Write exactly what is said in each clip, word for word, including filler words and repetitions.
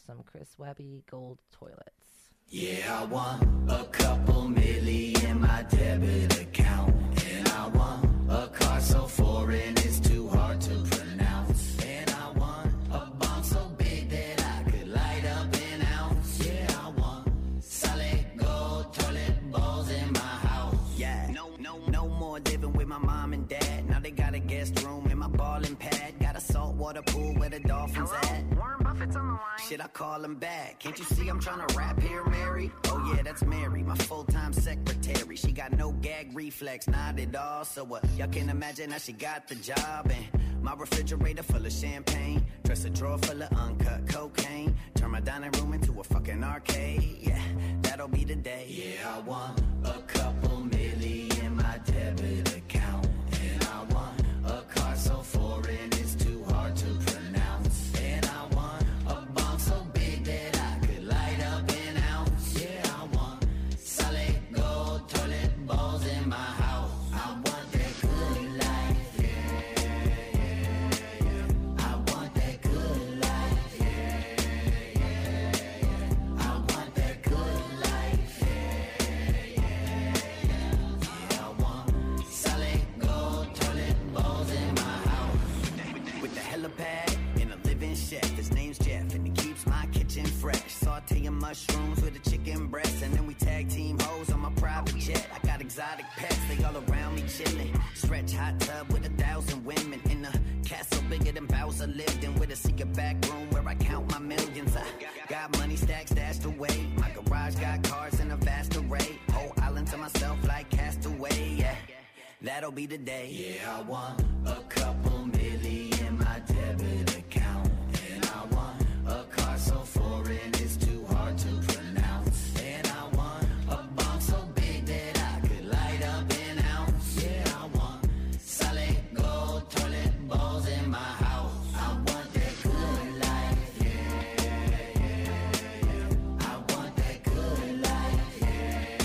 some Chris Webby Gold Toilets. Yeah, I want a couple milli in my debit account. And I want a car so foreign it's too hard to pronounce. And I want a bomb so big that I could light up an ounce. Yeah, I want solid gold toilet bowls in my house. Yeah, no, no, no more living with my mom and dad. Now they got a guest room in my ballin' pad. Got a saltwater pool where the dolphins at. Warren Buffett's on the line. Shit, I call him back. Can't you see I'm trying to rap here, Mary? Oh yeah, that's Mary, my full-time secretary. She got no gag reflex, not at all. So what? Uh, y'all can imagine how she got the job. And my refrigerator full of champagne, dresser drawer full of uncut cocaine. Turn my dining room into a fucking arcade. Yeah, that'll be the day. Yeah, I want a couple milli in my debit account. And I want a car so foreign it's too hard to pronounce. And I want a bomb so big that I could light up an ounce. Yeah, I want solid gold toilet bowls in my house. I want that good life. Yeah, yeah, yeah. I want that good life. Yeah, yeah, yeah. I want that good life. Yeah, yeah, yeah. Yeah, I want solid gold toilet bowls in my house. With the helipad in a living chef. His name's Jeff and he keeps my kitchen fresh. Sauteing mushrooms with a chicken breast. And then we tag team hoes on my private jet. I got exotic pets, they all around me chilling. Stretch hot tub with a thousand women. In a castle bigger than Bowser lived in. With a secret back room where I count my millions. I got money stacked stashed away. My garage got cars in a vast array. Whole island to myself like Castaway. Yeah, that'll be the day. Yeah, I want a couple milli in my debit account. And I want a car so foreign it's too hard to pronounce. And I want a bomb so big that I could light up an ounce. Yeah, I want solid gold toilet bowls in my house. I want that good life. Yeah, yeah, yeah. I want that good life. Yeah,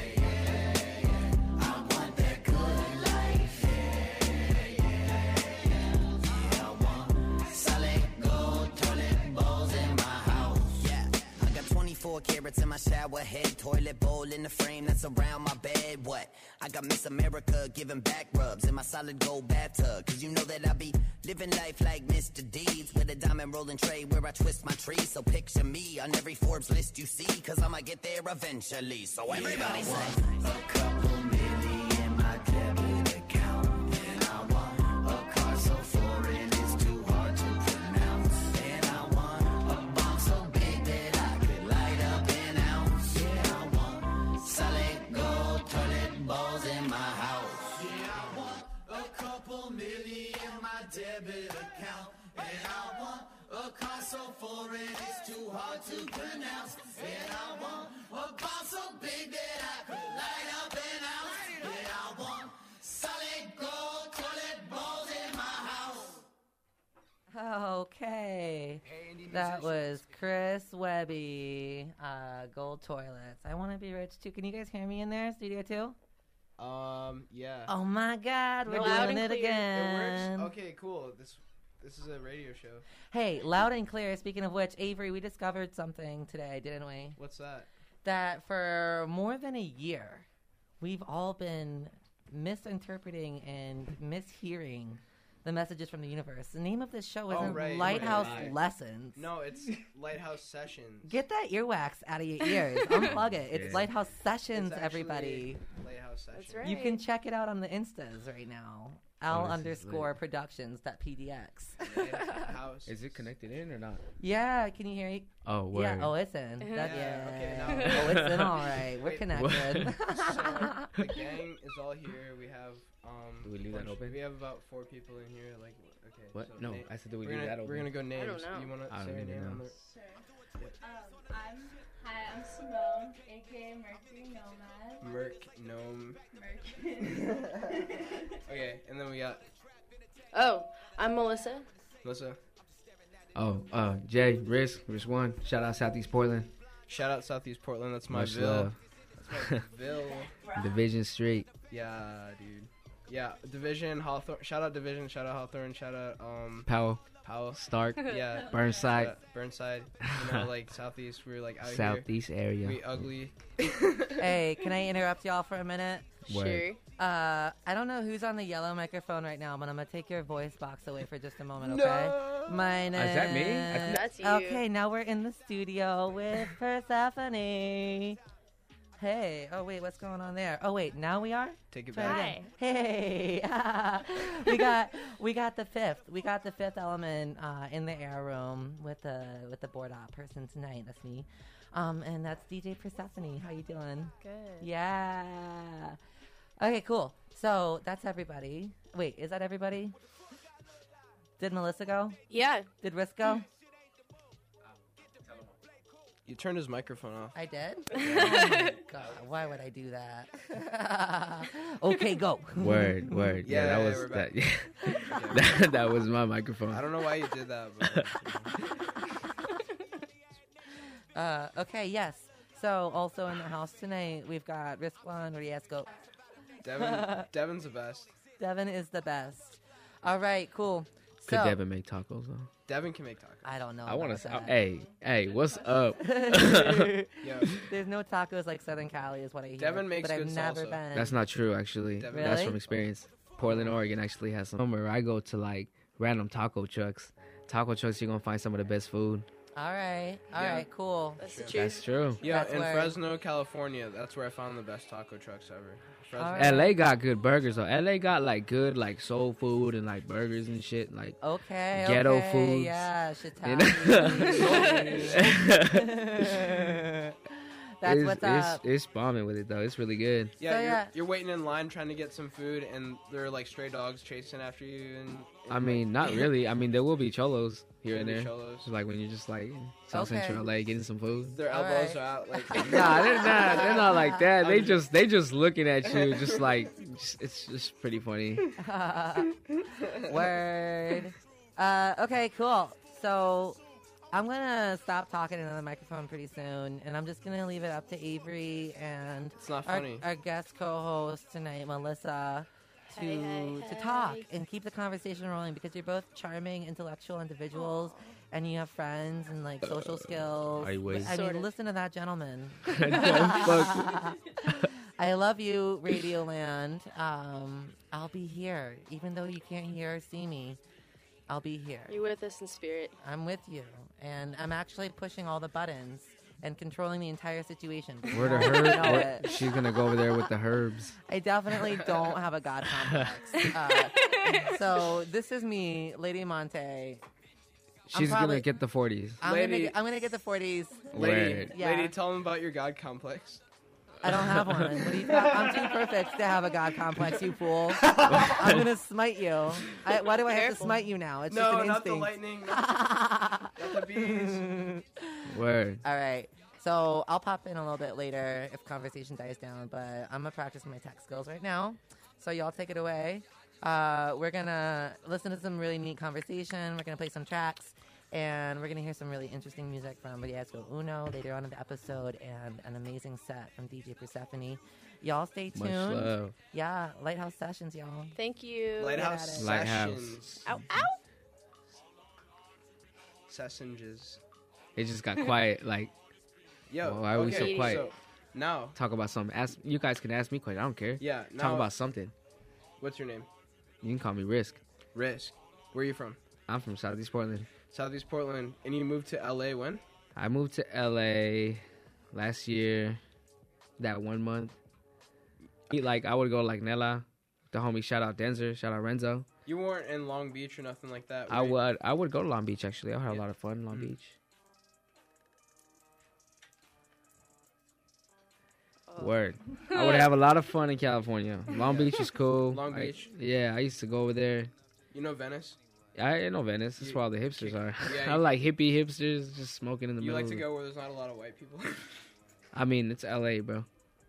yeah, yeah. I want that good life. Yeah, yeah, yeah. Yeah, I want solid gold toilet bowls in my house. Yeah, I got twenty-four carats in my shower head. Toilet bowl in the frame that's around my bed. What? I got Miss America giving back rubs in my solid gold bathtub. Cause you know that I be living life like Mister Deeds. With a diamond rolling tray where I twist my tree. So picture me on every Forbes list you see. Cause I'ma get there eventually. So everybody Yeah, I say want a couple milli in my debit account. And I want a car so foreign it's too hard to pronounce. And I want a bomb so big that I could light up an ounce. Yeah, I want solid gold toilet bowls in my house. Yeah, I want a couple milli in my debit account. And I want a car so foreign it's too hard to pronounce. And I want a bomb so big that I could light up an ounce. Yeah, I want solid gold toilet bowls in my house. Okay. That was Chris Webby, uh, Gold Toilets. I want to be rich too. Can you guys hear me in there, Studio two? Um, yeah. Oh my God, we're Loud doing and it clear. again. It works. Okay, cool. This this is a radio show. Hey, loud and clear. Speaking of which, Avery, we discovered something today, didn't we? What's that? That for more than a year, we've all been misinterpreting and mishearing the messages from the universe. The name of this show Oh, isn't right, Lighthouse right. Lessons. No, it's Lighthouse Sessions. Get that earwax out of your ears. Unplug it. It's Yeah. Lighthouse Sessions, It's actually everybody. Lighthouse Sessions. That's right. You can check it out on the Instas right now. L Oh, this is underscore lit. productions dot P D X. House. Is it connected in or not? Yeah, can you hear me? Oh, word. Yeah, oh, it's in. That, Yeah, yeah. okay, now- oh, it's in all right. We're Wait, connected. So the gang is all here. We have um. Do we leave that bunch- open? We have about four people in here. Like, okay. What? so No, na- I said that we we're leave gonna, that open. We're gonna go names. don't know. You wanna I say don't your even name? know. On the, Sure. Um, I'm hi. I'm Simone, aka Mercury Nomad. Merc Gnome. Mercury. Okay, and then we got Oh, I'm Melissa. Melissa. Oh, uh, Jay, Risk, Risk One. Shout out Southeast Portland. Shout out Southeast Portland. That's my Much Ville. love. That's my Ville. Division Street. Yeah, dude. Yeah, Division, Hawthorne. Shout out Division. Shout out Hawthorne. Shout out um Powell. Powell. Stark, Yeah. Burnside, uh, Burnside. You know, like southeast. We're like out Southeast here. area. We ugly. Hey, can I interrupt y'all for a minute? Word. Sure. Uh, I don't know who's on the yellow microphone right now, but I'm gonna take your voice box away for just a moment, okay? My name. Is that me? I think- That's you. Okay, now we're in the studio with Persephone. Hey, oh wait, what's going on there? Oh wait, now we are. Take it Try it back. again. Hey, we got we got the fifth. We got the fifth element uh, in the air room with the with the board op person tonight. That's me, um, and that's D J Persephone. How you doing? Good. Yeah. Okay, cool. So that's everybody. Wait, is that everybody? Did Melissa go? Yeah. Did Risk go? You turned his microphone off. I did? Oh my God, why would I do that? Okay, go. Word, word. Yeah, Yeah, that yeah, was we're that. back. that, that was my microphone. I don't know why you did that, but Uh, okay, yes. So also in the house tonight, we've got Rizwan Riesco. Devin, Devin's the best. Devin is the best. All right, cool. Could So, Devin make tacos though? Devin can make tacos. I don't know. I want about to. that. Hey, hey, what's up? Yo, There's no tacos like Southern Cali, is what I hear. Devin makes but I've good never salsa. been. That's not true, actually. Devin- That's Really? from experience. Portland, Oregon actually has some where I go to like random taco trucks. Taco trucks, you're gonna find some of the best food. All right, all Yeah. right, cool. That's the Sure. truth. That's true. Yeah, That's in where- Fresno, California, that's where I found the best taco trucks ever. Fresno. All right. L A got good burgers though. L A got like good like soul food and like burgers and shit. Like Okay, Ghetto okay, foods. Yeah, You shiitake. That's it's, what's it's, up. It's bombing with it though. It's really good. Yeah, So, you're, yeah. you're waiting in line trying to get some food, and there are like stray dogs chasing after you. And, and I mean, not really. I mean, there will be cholos here and there. Cholos. Like when you're just like in South Okay. Central L A getting some food. Their All elbows right. are out. Like, Nah, they're not. They're not like that. They I'm- just they just looking at you, just like just, it's just pretty funny. Word. Uh, okay, cool. So I'm gonna stop talking into the microphone pretty soon, and I'm just gonna leave it up to Avery and it's not our, funny. our guest co-host tonight, Melissa, to Hey, hey, to talk hey. and keep the conversation rolling because you're both charming, intellectual individuals, and you have friends and like social skills. I wish. I Sort mean, of. listen to that gentleman. Fuck. I love you, Radioland. Um, I'll be here, even though you can't hear or see me. I'll be here. You're with us in spirit. I'm with you, and I'm actually pushing all the buttons and controlling the entire situation. Where the You know herb? it. She's gonna go over there with the herbs. I definitely don't have a god complex. Uh, so this is me, Lady Monte. She's probably- gonna get the forties. I'm Lady- gonna, I'm gonna get the forties. Lady, Word. Yeah. lady, tell them about your god complex. I don't have one. What do you got? I'm too perfect to have a god complex, you fool. I'm gonna smite you. I, why do I have to Careful. smite you now? It's No, just an not the instinct. lightning. Not the, not the bees. Word. All right. So I'll pop in a little bit later if conversation dies down, but I'm gonna practice my tech skills right now. So y'all take it away. Uh, we're gonna listen to some really neat conversation. We're gonna play some tracks, and we're gonna hear some really interesting music from Riesco Uno later on in the episode, and an amazing set from D J Persephone. Y'all stay Much tuned. love. Yeah, Lighthouse Sessions, y'all. Thank you. Lighthouse at it. Lighthouse. Sessions. Ow, ow. Sessions. It just got quiet. Like Yo, Well, why are we so okay, quiet? So now, talk about something. Ask you guys can ask me questions. I don't care. yeah, now, Talk about something. what's your name? You can call me Risk. Risk. Where are you from? I'm from Southeast Portland. Southeast Portland. And you moved to L A when? I moved to L A last year. That one month. Like I would go like Nella, the homie. Shout out Denzer. Shout out Renzo. You weren't in Long Beach or nothing like that. I were you? would I would go to Long Beach actually. I had a Yeah. lot of fun in Long Mhm. Beach. Oh. Word. I would have a lot of fun in California. Long Beach is cool. Long I- Beach. yeah, I used to go over there. You know Venice? I know Venice. That's You- where all the hipsters are. yeah, I you- like hippie hipsters just smoking in the You middle. like to of- go where there's not a lot of white people? I mean, it's L A, bro.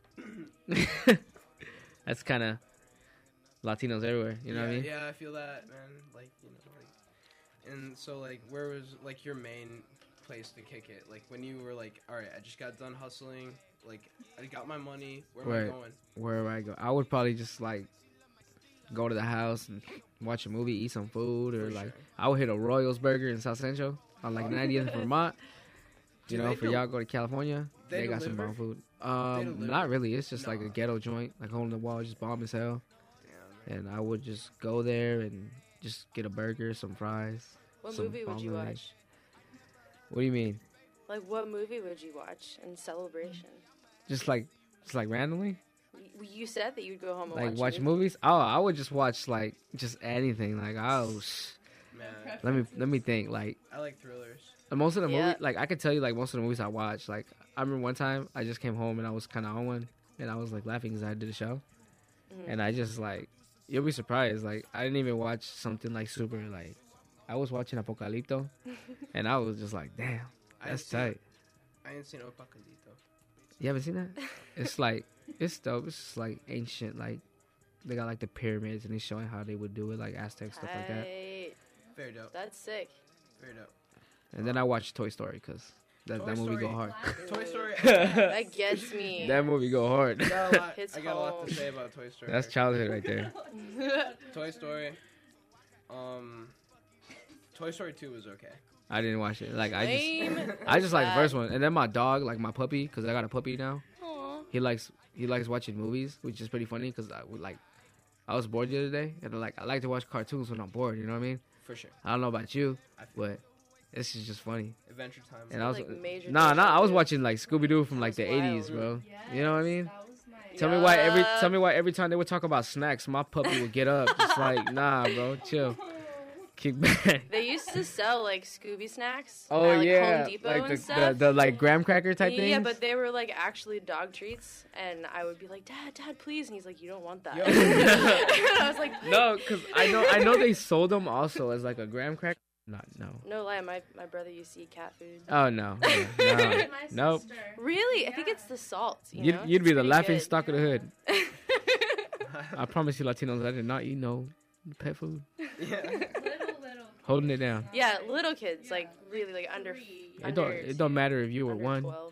That's kind of Latinos everywhere. You know yeah, what I mean? Yeah, I feel that, man. Like, you know, like, and so like, where was like your main place to kick it? Like when you were like, all right, I just got done hustling. Like, I got my money. Where am Right. I going? Wherever I go, I would probably just like go to the house and watch a movie, eat some food, or For like sure. I would hit a Royals Burger in South Central on like ninetieth and Vermont. You Do know, they for del- y'all go to California, they they, got some deliver? bomb food. Um, deliver? not really. It's just like a Nah. ghetto joint, like hole in the wall, just bomb as hell. Damn, man. And I would just go there and just get a burger, some fries. What some movie would you bomb watch? What do you mean? Like, what movie would you watch in celebration? Just like, just like randomly, Y- You said that you'd go home and like watch, watch a movie. movies. Oh, I would just watch like just anything. Like, oh, sh- Man, let me let me think. Like I like thrillers. most of the Yeah. movie, like I could tell you, like most of the movies I watch. Like I remember one time I just came home and I was kind of on one, and I was like laughing because I did a show, Mhm. and I just like you'll be surprised. Like I didn't even watch something like super like. I was watching Apocalipto, and I was just like, damn, I ain't that's seen- tight. I ain't seen Opacalito. You haven't seen that? It's like it's dope. It's just like ancient. Like they got like the pyramids, and they showing how they would do it, like Aztec stuff like that. Tight. Very dope. That's sick. Very dope. And then I watched Toy Story because that, Toy that movie go Story. hard. Toy Story. That gets me. That movie go hard. I got a lot, Hits I got a lot home. to say about Toy Story. That's childhood right there. Toy Story. Um, Toy Story two was okay. I didn't watch it. Like I just, Lame. I just like the Bad. first one. And then my dog, like my puppy, because I got a puppy now. Aw. He likes he likes watching movies, which is pretty funny because I would like. I was bored the other day, and like I like to watch cartoons when I'm bored. You know what I mean? For sure. I don't know about you, I feel but this is just funny. Adventure Time. And I was Like major nah, deja nah. I was vu. watching like Scooby Doo from like That the was eighties, wild. bro. You know what I mean? That was my. Tell me why every Yeah. tell me why every time they would talk about snacks, my puppy would get up. Just like nah, bro, chill, kick back. They used to sell like Scooby snacks. Oh at, like, yeah, Home Depot like and the, stuff. the the like graham cracker type things. Yeah, but they were like actually dog treats, and I would be like, "Dad, Dad, please," and he's like, "You don't want that." Yo. And I was like, no, because I know I know they sold them also as like a graham cracker. Not no. "No lie, my my brother used to eat cat food." Oh no, yeah, no. My Nope. sister. Really? I think it's the salt. You You'd, know? you'd be It's the pretty laughing good. stock of the hood. I promise you, Latinos, I did not eat no pet food. yeah. Little, little. Holding it down. Yeah, little kids, like really, like under. Three. It under don't it don't matter if you were under one, twelve.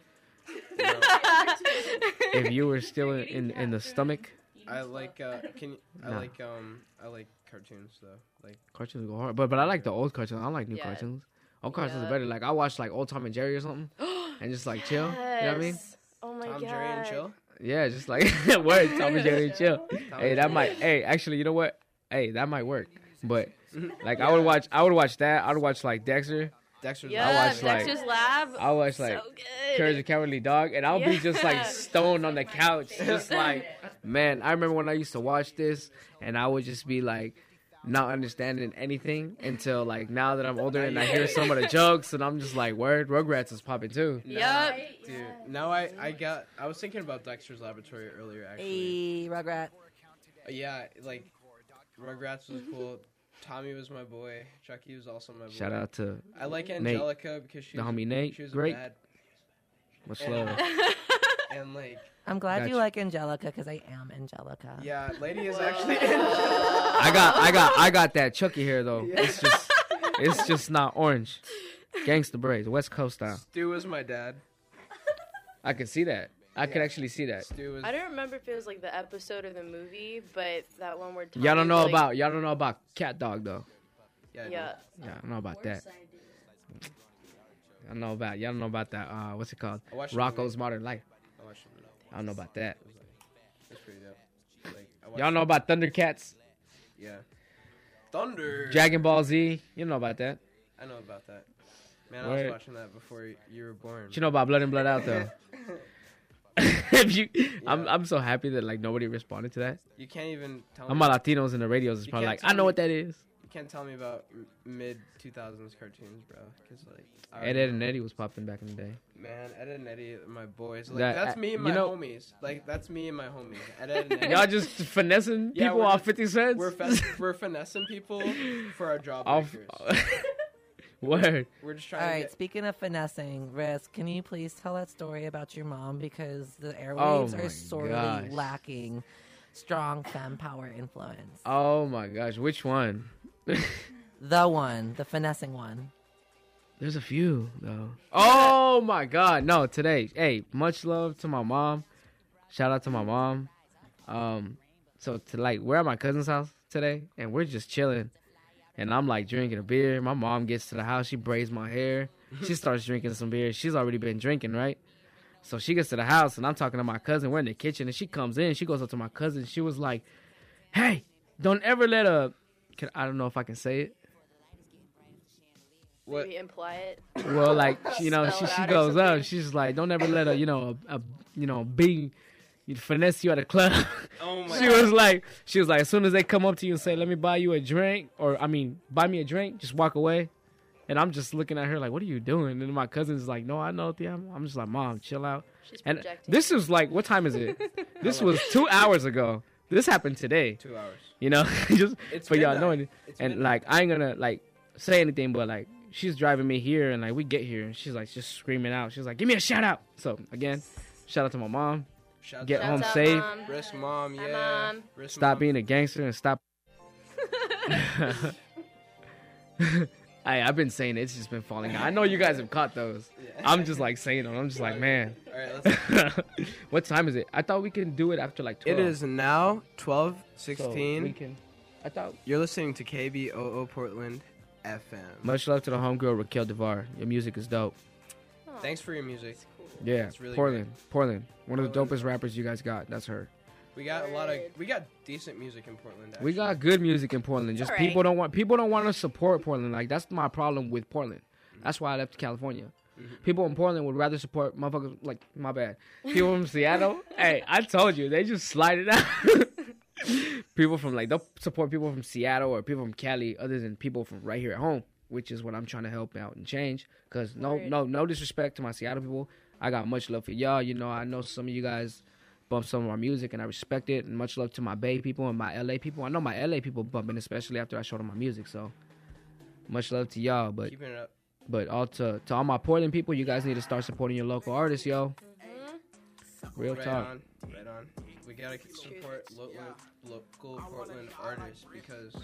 if you were still in in, in the stomach. I like. Uh, can you, I Nah. like. Um. I like cartoons though. Like. Cartoons go hard, but but I like the old cartoons. I don't like new Yeah. cartoons. Old cartoons Yeah. are better. Like I watch like old Tom and Jerry or something, and just like chill. You know what I mean? Yes. Oh my Tom, god. Jerry, and Chill. Yeah, just like word Tom and Jerry and chill. Tom Hey, and that Jerry. might. Hey, actually, you know what? Hey, that might work. But like I would watch, I would watch that. I would watch like Dexter. Dexter's Yeah, I watch, like- Dexter's Lab. I watch like so good. Courage the Cowardly Dog, and I'll be just like Yeah. stoned on the couch, just like, man. I remember when I used to watch this, and I would just be like, not understanding anything until like now that I'm older and I hear some of the jokes, and I'm just like, word, Rugrats is popping too. Yup. Dude, now I, I got. I was thinking about Dexter's Laboratory earlier, actually. Hey, Rugrat. Uh, Yeah, like Rugrats was cool. Tommy was my boy. Chucky was also my boy. Shout out to I like Angelica because she the was, homie Nate. she was Great. bad. Much And- love. And like, I'm glad Gotcha. you like Angelica because I am Angelica. yeah, lady is Whoa. actually. I got, I got, I got that Chucky hair though. It's just, it's just not orange. Gangsta braids, West Coast style. Stu was my dad. I can see that. I could Yeah. actually see that. Stu was. I don't remember if it was like the episode or the movie, but that one where Tommy Y'all don't know was, like, about, y'all don't know about Cat Dog though. Yeah. I do. Yeah. Yeah, I don't know about that. I don't know about, y'all don't know about that. Uh, what's it called? I watched the Rocco's movie. Modern Life. I watched it. I don't know about that. It was like, it's pretty dope. Like, I watched Y'all know about Thundercats, Yeah. Thunder. Dragon Ball Z. You know about that. I know about that. Man, I Word. was watching that before y- you were born. But you know about Blood and Blood Out though. if you, I'm, Yeah. I'm so happy that like nobody responded to that. You can't even tell I'm me. my Latinos in the radios is You probably can't like, I tell know me- what that is. You can't tell me about m- mid two thousands cartoons, bro. Cause like. I Ed, already Ed, and know. Eddie was popping back in the day. Man, Ed and Eddie, are my boys. Like That- that's me and you my know- homies. Like that's me and my homies. Ed, Ed and Eddie. Y'all just finessing Yeah, people we're off just- fifty cents. We're fin- we're finessing people for our job off. breakers. Word. We're just All trying to right, get. speaking of finessing, Riz, can you please tell that story about your mom because the Oh airwaves my are sorely gosh. lacking strong femme power influence. Oh my gosh, which one? The one, the finessing one. There's a few though. Oh my god, no, today. Hey, much love to my mom. Shout out to my mom. Um so to like we're at my cousin's house today, and we're just chilling. And I'm like drinking a beer. My mom gets to the house. She braids my hair. She starts drinking some beer. She's already been drinking, right? So she gets to the house, and I'm talking to my cousin. We're in the kitchen, and she comes in. She goes up to my cousin. She was like, hey, don't ever let a... Can, I don't know if I can say it. What? Maybe imply it. Well, like, you know, Spell she, it she out or goes up. something. She's like, don't ever let a, you know, a, a you know, B finesse you at a club. Oh my She God. was like, she was like, as soon as they come up to you and say, let me buy you a drink, or, I mean, buy me a drink, just walk away. And I'm just looking at her like, what are you doing? And my cousin's like, no, I know, Thea. I'm, I'm just like, Mom, chill out. She's And projecting. this is like, what time is it? This was two hours ago. This happened today. Two hours. You know, just It's for y'all midnight. knowing. It's And midnight. like, I ain't gonna like say anything, but like, she's driving me here, and like, we get here, and she's like, just screaming out. She's like, give me a shout out. So again, shout out to my mom. Shout Get out. home Shouts out, safe. Mom. Risk mom, Hi, yeah. Mom. Risk Stop mom. being a gangster and stop. I, I've been saying it, it's just been falling out. I know you guys have caught those. Yeah. I'm just like saying them. I'm just like, man. All right, let's. What time is it? I thought we can do it after like twelve. It is now twelve So sixteen. we can. I thought. You're listening to K B O O Portland F M. Much love to the homegirl Raquel Devar. Your music is dope. Oh, Thanks for your music. that's cool. Yeah, It's really Portland, Portland. One of the Portland. dopest rappers you guys got. That's her. We got a lot of. Word. We got decent music in Portland. Actually. We got good music in Portland. Just Alright. people don't want people don't want to support Portland. Like that's my problem with Portland. That's why I left California. Mhm. People in Portland would rather support motherfuckers like my bad. People from Seattle. Hey, I told you they just slide it out. People from like they'll support people from Seattle or people from Cali, other than people from right here at home, which is what I'm trying to help out and change. Cause no, Word. no, no disrespect to my Seattle people. I got much love for y'all. You know, I know some of you guys bump some of our music, and I respect it. And much love to my Bay people and my L A people. I know my L A people bumping, especially after I showed them my music. So much love to y'all. But Keeping it up. but all to to all my Portland people, you guys need to start supporting your local artists, yo. Mhm. Real right talk. on. Right on. We gotta support local local Portland artists because,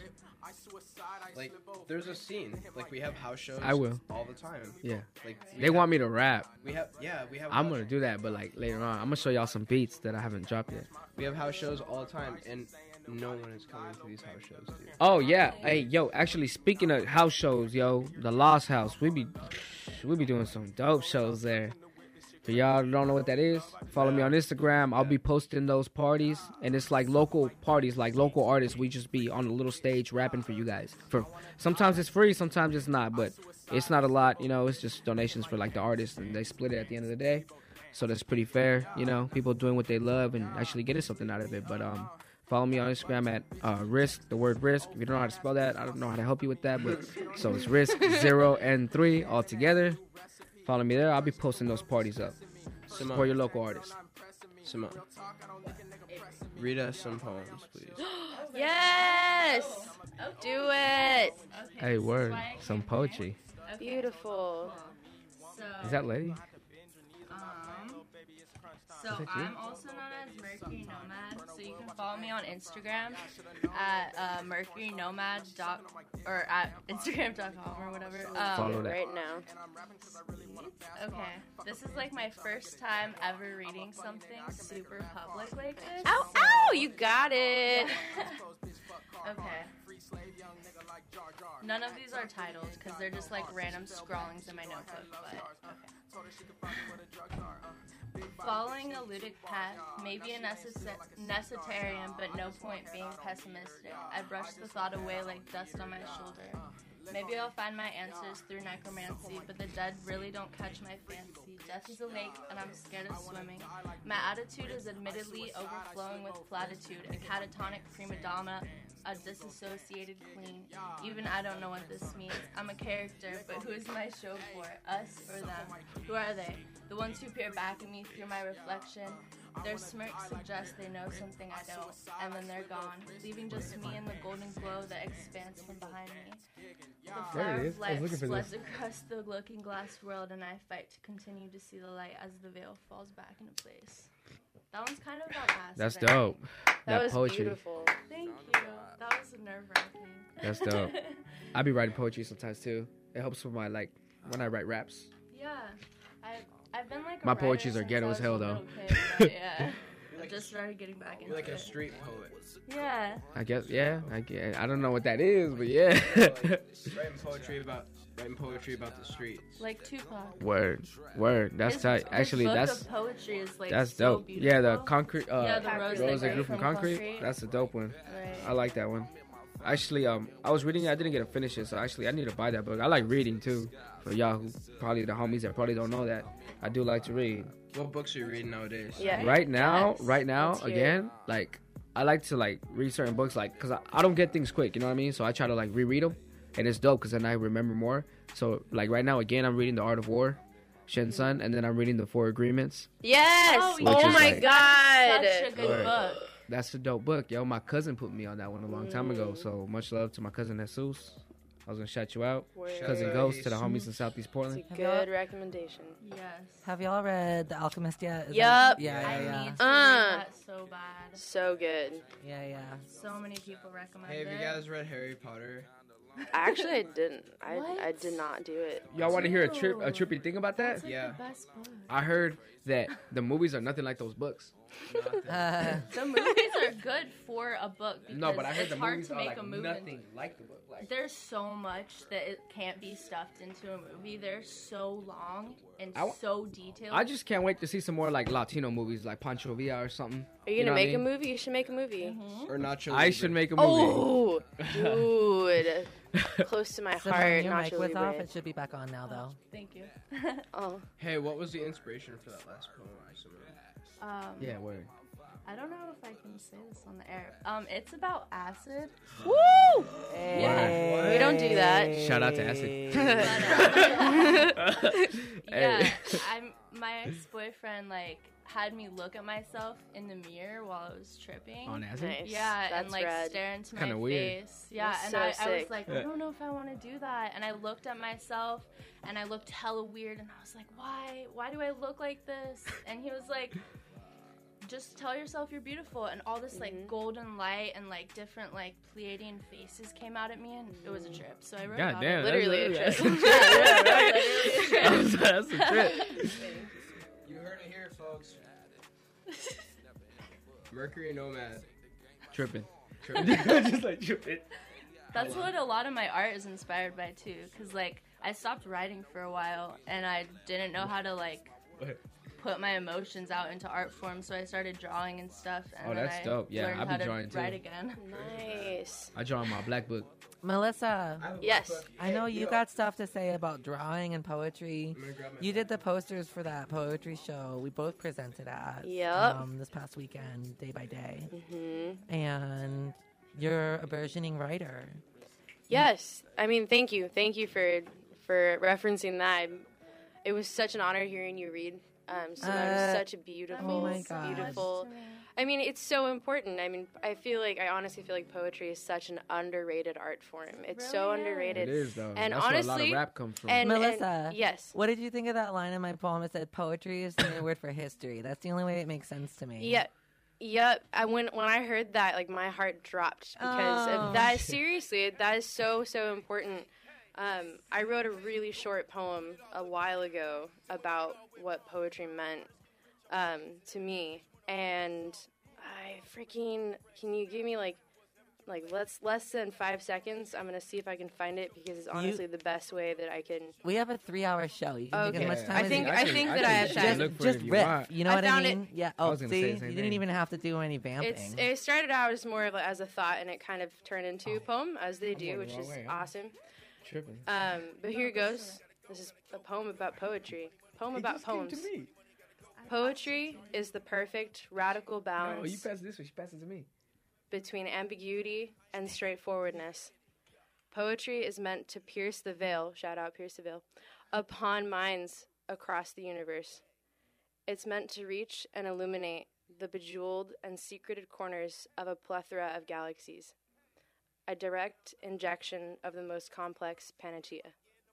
like, there's a scene. Like we have house shows. I will. all the time. Yeah, Like we they have, want me to rap. We have yeah. We have. I'm house- gonna do that, but like later on, I'm gonna show y'all some beats that I haven't dropped yet. We have house shows all the time, and no one is coming to these house shows, dude. Oh yeah, hey yo, actually speaking of house shows, yo, the Lost House, we be we be doing some dope shows there. For y'all who don't know what that is, follow me on Instagram. I'll be posting those parties, and it's like local parties, like local artists. We just be on a little stage rapping for you guys. For sometimes it's free, sometimes it's not, but it's not a lot. You know, it's just donations for like the artists, and they split it at the end of the day. So that's pretty fair. You know, people doing what they love and actually getting something out of it. But um. Follow me on Instagram at uh, risk, the word risk. If you don't know how to spell that, I don't know how to help you with that. But so it's risk zero and three all together. Follow me there. I'll be posting those parties up. Support Simone, your local artists. Simone, read us some poems, please. Yes. Do it. Okay, Hey, this is word, why I some came poetry. here. Okay, Beautiful. So, Is that lady? um, so Is that you? I'm also known as Mercury Nomad. So you can follow me on Instagram at uh, Mercury Nomad dot or at Instagram dot com or whatever. Um, Follow that. Right now. Okay, this is like my first time ever reading something super public like this. Ow, so- ow! You got it. Okay. None of these are titled because they're just like random scrawlings in my notebook. But okay. Following a ludic path may be a necessa- necessitarian, but no point being pessimistic. I brush the thought away like dust on my shoulder. Maybe I'll find my answers through necromancy, but the dead really don't catch my fancy. Death is a lake, and I'm scared of swimming. My attitude is admittedly overflowing with platitude, a catatonic prima donna, a disassociated queen. Even I don't know what this means. I'm a character, but who is my show for? Us or them? Who are they? The ones who peer back at me through my reflection. Their smirks suggest they know something I don't, and then they're gone, leaving just me in the golden glow that expands from behind me. The There flower it is. of I was light looking for spreads this. across the looking glass world, and I fight to continue to see the light as the veil falls back into place. That one's kind of about acid. That's I think. dope. That, That was poetry. beautiful. Thank you. That was nerve wracking. That's dope. I be writing poetry sometimes too. It helps with my like when I write raps. Yeah, I've I've been like a My writer poetries are since ghetto I as was hell, a though. little kid, but yeah. You're just started getting back into You're like a it. street poet. Yeah. I guess, yeah. I get, I don't know what that is, but yeah. Writing poetry about writing poetry about the streets. Like Tupac. Word, word. That's His- tight. his Actually, book that's of poetry is like that's so dope. beautiful. Yeah, the concrete. Uh, Yeah, the rose rose that that grew from concrete. concrete. That's a dope one. Right. I like that one. Actually, um, I was reading it. I didn't get to finish it, so actually, I need to buy that book. I like reading too. For y'all who probably the homies that probably don't know that, I do like to read. What books are you reading nowadays? Yeah. Right now, Yes. right now, Let's hear again, like I like to like read certain books, like cause I, I don't get things quick. You know what I mean? So I try to like reread them, and it's dope because then I remember more. So like right now, again, I'm reading The Art of War, Shen Sun, and then I'm reading The Four Agreements. Yes. Oh, Oh, Which is my like- God. Such a good Word. book. That's a dope book, yo. My cousin put me on that one a long time ago. Mm. So much love to my cousin Jesus. I was gonna shout you out, Word. cousin Hey, Ghost, to the Jesus. homies in Southeast Portland. It's a good recommendation. Yes. Have y'all read The Alchemist yet? Is Yup. that- Yeah, I yeah, yeah. need to Uh. read that so bad. So good. Yeah, yeah. So many people recommend Hey, have it. you guys read Harry Potter? Actually, I didn't. I, What? I did not do it. Y'all want to hear a trip, a Ew. trippy thing about that? That's like Yeah. the best book. I heard that the movies are nothing like those books. Uh, The movies are good for a book because No, but I heard it's the hard movies to are make like a movie. nothing like the book. Like There's so much that it can't be stuffed into a movie. They're so long and I w- so detailed. I just can't wait to see some more like Latino movies, like Pancho Villa or something. Are you You know gonna what I make a mean? movie? You should make a movie. Mhm. Or Nacho I Libre? should make a movie. Oh, dude. Close to my so heart. when your Nacho mic was off, Libre. it should be back on now, though. Thank you. Oh. Hey, what was the inspiration for that last poem I submitted? um, Yeah, word. I don't know if I can say this on the air. Um, it's about acid. Woo! Hey. We don't do that. Shout out to Acid. But, uh, yeah, Hey. I'm my ex-boyfriend like had me look at myself in the mirror while I was tripping. On acid? Nice. Yeah, That's and like rad. stare into my Kinda weird. face. Yeah, That's and so I, I was sick. like, Yeah. I don't know if I want to do that. And I looked at myself, and I looked hella weird, and I was like, why? Why do I look like this? And he was like, just tell yourself you're beautiful. And all this like Mhm. golden light and like different like Pleiadian faces came out at me, and it was a trip. So I wrote God about damn. it. Literally a that's, trip. yeah, yeah, right. Literally a trip. That's, that's a trip. You heard it here, folks. Mercury Nomad. Tripping. Tripping. Just like tripping. That's what a lot of my art is inspired by too, cause like I stopped writing for a while and I didn't know how to like put my emotions out into art form, so I started drawing and stuff. And Oh, then that's I dope. Yeah, learned I've how been to drawing, too. write again. Nice. I draw in my black book. Melissa, Yes. I know you got stuff to say about drawing and poetry. I'm gonna grab my You did the posters for that poetry show we both presented at Yep. um, this past weekend, day by day. hmm And you're a burgeoning writer. Yes. I mean, thank you. Thank you for for referencing that. It was such an honor hearing you read. Um, so that was Uh, such a beautiful, oh my gosh. beautiful. I mean, it's so important. I mean, I feel like I honestly feel like poetry is such an underrated art form. It's so Really is. underrated. It is, though. And that's where a lot of honestly- rap comes from. And, Melissa. and yes, What did you think of that line in my poem? It said, poetry is the new word for history. That's the only way it makes sense to me. yeah, yeah. I when when I heard that, like my heart dropped because Oh. of that. Seriously, that is so so important. Um, I wrote a really short poem a while ago about what poetry meant um, to me, and I freaking can you give me like like less less than five seconds? I'm gonna see if I can find it because it's honestly the best way that I can. We have a three-hour show. You can take Okay. as much time I as think- you I think that I have can time. look Just, for it just if you riff. want. You know I what I found mean? Yeah. I Oh, was gonna see, say you the same didn't thing. even have to do any vamping. It's it started out as more of a, as a thought, and it kind of turned into a poem as they I'm do, going the which wrong is way, huh? awesome. Tripping. Um, but here goes. This is a poem about poetry. Poem It about just came to poems. me. Poetry is the perfect radical No, balance you pass this one. She passes to me. between ambiguity and straightforwardness. Poetry is meant to pierce the veil, shout out Pierce the Veil, upon minds across the universe. It's meant to reach and illuminate the bejeweled and secreted corners of a plethora of galaxies. A direct injection of the most complex panacea.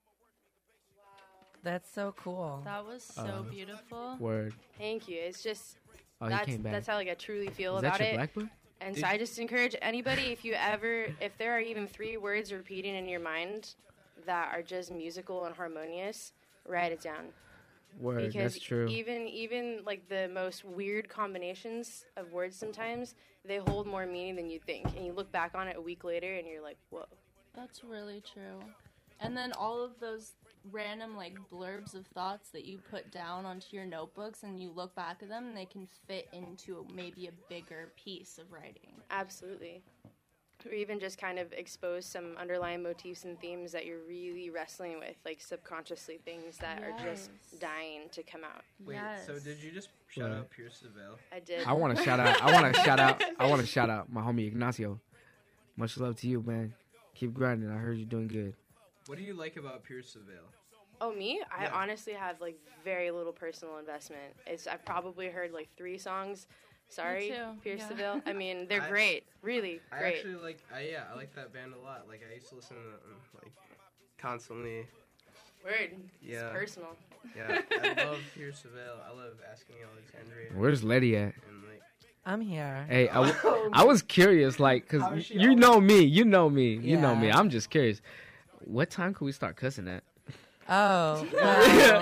That's so cool. That was so Uh, beautiful. Word. Thank you. It's just Oh, he that's came back. that's how like I truly feel Is about that your it. black book? And Did- so I just encourage anybody, if you ever, if there are even three words repeating in your mind that are just musical and harmonious, write it down. Word, because that's true. even even like the most weird combinations of words sometimes they hold more meaning than you think, and you look back on it a week later and you're like, whoa. That's really true. And then all of those random like blurbs of thoughts that you put down onto your notebooks and you look back at them and they can fit into maybe a bigger piece of writing. Absolutely. Or even just kind of expose some underlying motifs and themes that you're really wrestling with, like subconsciously, things that are just Yes. dying to come out. Wait, Yes. so did you just shout Right. out Pierce the Veil? I did. I want to shout out. I want to shout out. I want to shout out my homie Ignacio. Much love to you, man. Keep grinding. I heard you're doing good. What do you like about Pierce the Veil? Oh, me? I Yeah. honestly have like very little personal investment. It's I've probably heard like three songs. Sorry, too, Pierce yeah. the Veil. I mean, they're I- great, really I great. actually like. I yeah, I like that band a lot. Like I used to listen to them like constantly. Word. Yeah. It's personal. Yeah, I love Pierce the Veil. I love Asking Alexandria. Where's Letty at? And like, I'm here. Hey, I, w- I was curious, like, How cause is she you always- know me, you know me, you know me. Yeah. I'm just curious. What time can we start cussing at? Oh, well,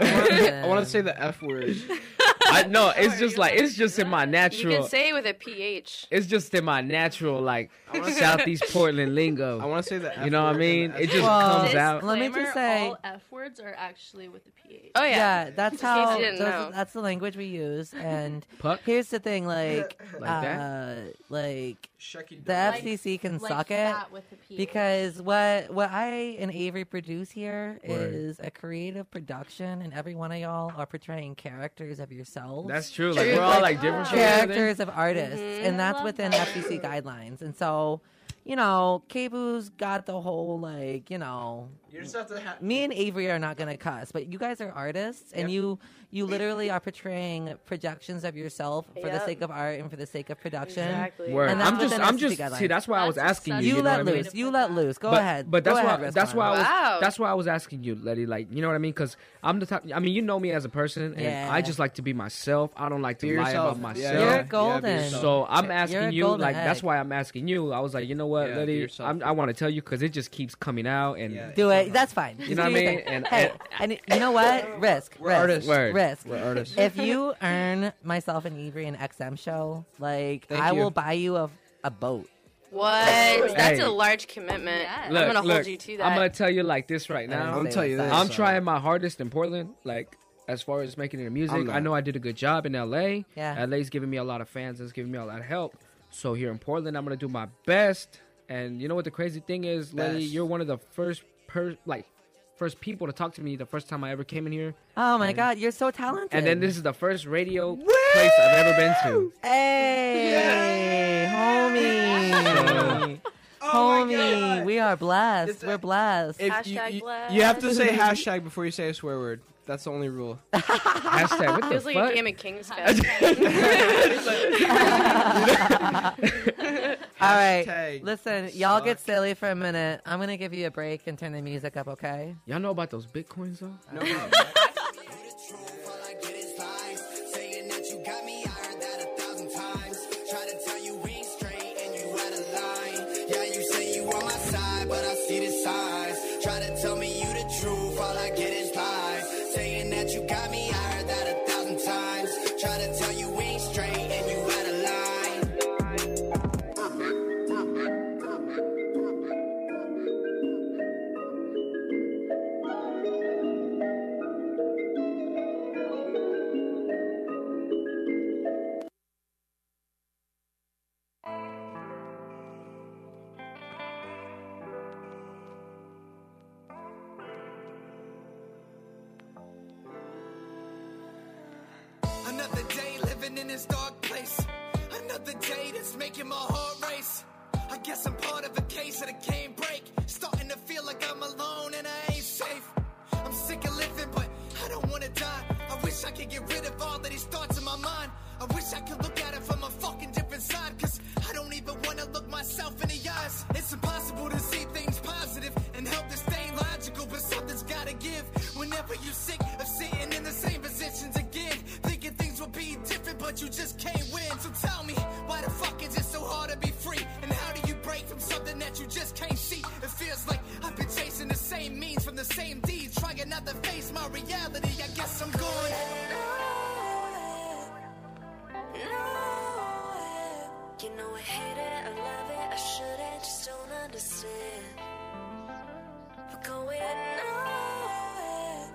I want to say the F word. I no, it's just like it's just in my You natural. can say it with a P H. It's just in my natural like wanna- Southeast Portland lingo. I want to say the F You know what I word mean? and the It S just word. Well, comes out. let me Disclaimer, just say- all F words are actually with a P H. Oh yeah. yeah, that's In case how. you didn't those- know. that's the language we use. And Puck here's the thing, like, like uh, that. like Shucky the dog. F C C can Like suck it. that with a P H. Because what what I and Avery produce here Word. is a creative production, and every one of y'all are portraying characters of yourselves. That's true. Like True. we're all like different from each other. characters of artists, Mhm. and I that's love within that. F C C guidelines. And so, you know, K-Boo's got the whole like, you know, You just have to have. me and Avery are not gonna cuss, but you guys are artists, and Yep. you you literally are portraying projections of yourself for the Yep. sake of art and for the sake of production. Exactly. Word. And that's I'm just, within I'm F C C just. See, guidelines. that's why I was That's asking you. excessive. You, You know let what I mean? loose. You let loose. Go but, ahead. But that's Go why. ahead, That's Rizwan. why I was. Wow. That's why I was asking you, Letty. Like, you know what I mean? Because I'm the type. I mean, you know me as a person, and Yeah. I just like to be myself. I don't like to Be lie yourself. about Yeah, myself. You're yeah, golden. be yourself. So I'm You're a asking you, golden like that's egg. why I'm asking you. I was like, you know what, Yeah, be Letty, yourself. I'm, I want to tell you because it just keeps coming out, and Yeah. Do it. That's fine. Just know what do I your mean? thing. And- hey, and you know what? Risk. We're risk, artists. Word. Risk. We're artists. If you earn myself and Avery an X M show, like Thank I you. will buy you a a boat. What? That's Hey. a large commitment. Yes. look, I'm gonna look, hold you to that. I'm gonna tell you like this right I didn't now. I'm say telling you that. this. I'm uh, trying my hardest in Portland, like as far as making it in music. I'm I not. know I did a good job in L A. Yeah. L A's giving me a lot of fans. It's giving me a lot of help. So here in Portland, I'm gonna do my best. And you know what the crazy thing is, Letty? Best. You're one of the first per like first people to talk to me the first time I ever came in here. Oh my And- God, you're so talented. And then this is the first radio place I've ever been to. Hey, homie. Oh my Homie, God. we are blessed. It's a- We're blessed. If you, Hashtag you, blessed. you have to say hashtag before you say a swear word. That's the only rule. Hashtag what the Feels like fuck? a game of King's Fest. All right, Hashtag listen, y'all get suck. silly for a minute. I'm gonna give you a break and turn the music up, okay? Y'all know about those bitcoins though? No problem. All I get is lies, saying that you got me. I heard that a thousand times. Try to tell you we ain't straight and you out of line. Yeah, you say you on my side, but I see the signs. Try to tell me you the truth. All I get is lies, saying that you got me. I heard that a thousand times. Try to tell you we ain't straight and you out of line. Another day living in this dark place. Another day that's making my heart race. I guess I'm part of a case that I can't break. Starting to feel like I'm alone and I ain't safe. I'm sick of living, but I don't wanna die. I wish I could get rid of all of these thoughts in my mind. I wish I could look at it from a fucking different side. Cause I don't even wanna look myself in the eyes. It's impossible to see things positive and help to stay logical, but something's gotta give. Whenever you're sick of sitting in the same positions again, thinking things will be different, but you just can't win. So tell me, why the fuck is it so hard to be free? And how do you break from something that you just can't see? It feels like I've been chasing the same means from the same deeds, trying not to face my reality. I guess I'm going hate it, I love it, I shouldn't, just don't understand. We're going nowhere,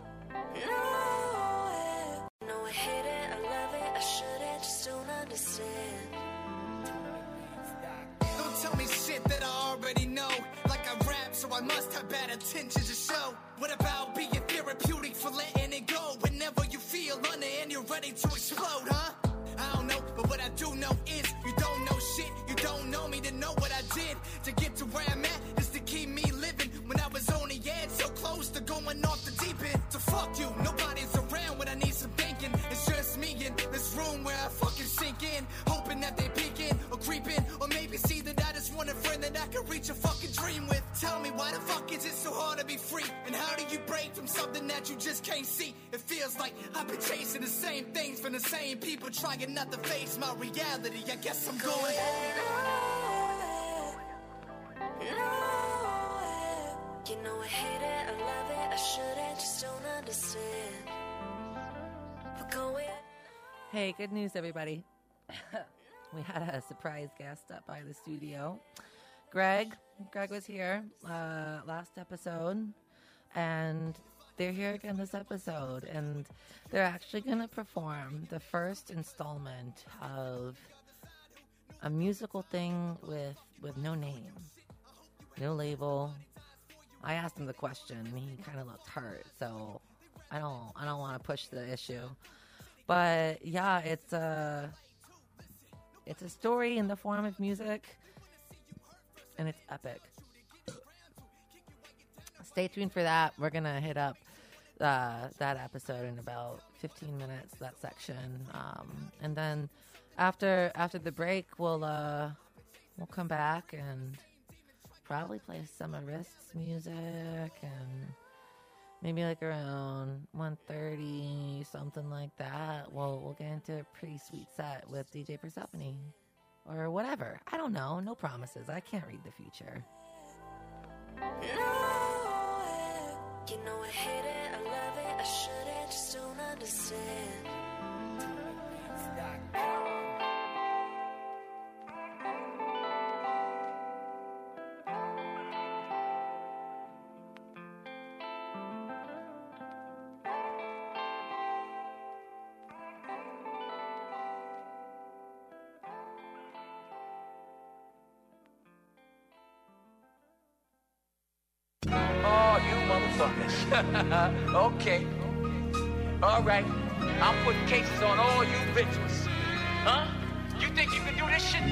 nowhere. No, I hate it, I love it, I shouldn't, just don't understand. Don't tell me shit that I already know. Like I rap, so I must have bad intentions to show. What about being therapeutic for letting it go? Whenever you feel under and you're ready to explode, huh? I don't know, but what I do know is you don't know shit. You don't know me to know what I did to get to where I'm at, is to keep me living. When I was on the edge, so close to going off the deep end. So fuck you, nobody's around when I need some thinking. It's just me in this room where I fucking sink in, hoping that they peek in or creep in, or maybe see that I just want a friend that I can reach a fucking dream with. Tell me, why the fuck is it so hard to be free? And how do you break from something that you just can't see? It feels like I've been chasing the same things from the same people, trying not to face my reality. I guess I'm going nowhere, nowhere. You know I hate it, I love it, I shouldn't, just don't understand. We're going. Hey, good news, everybody. We had a surprise guest stop by the studio. Greg. Greg was here uh, last episode, and they're here again this episode, and they're actually going to perform the first installment of a musical thing with, with no name, no label. I asked him the question, and he kind of looked hurt, so I don't I don't want to push the issue. But yeah, it's a it's a story in the form of music, and it's epic. Stay tuned for that. We're gonna hit up uh, that episode in about fifteen minutes. That section, um, and then after after the break, we'll uh, we'll come back and probably play some Arist's music, and maybe like around one thirty, something like that. We'll we'll get into a pretty sweet set with D J Persephone. Or whatever. I don't know. No promises. I can't read the future. Nowhere. You know I hate it, I love it, I shouldn't, just don't understand. Okay. All right. I'll put cases on all you bitches. Huh? You think you can do this shit?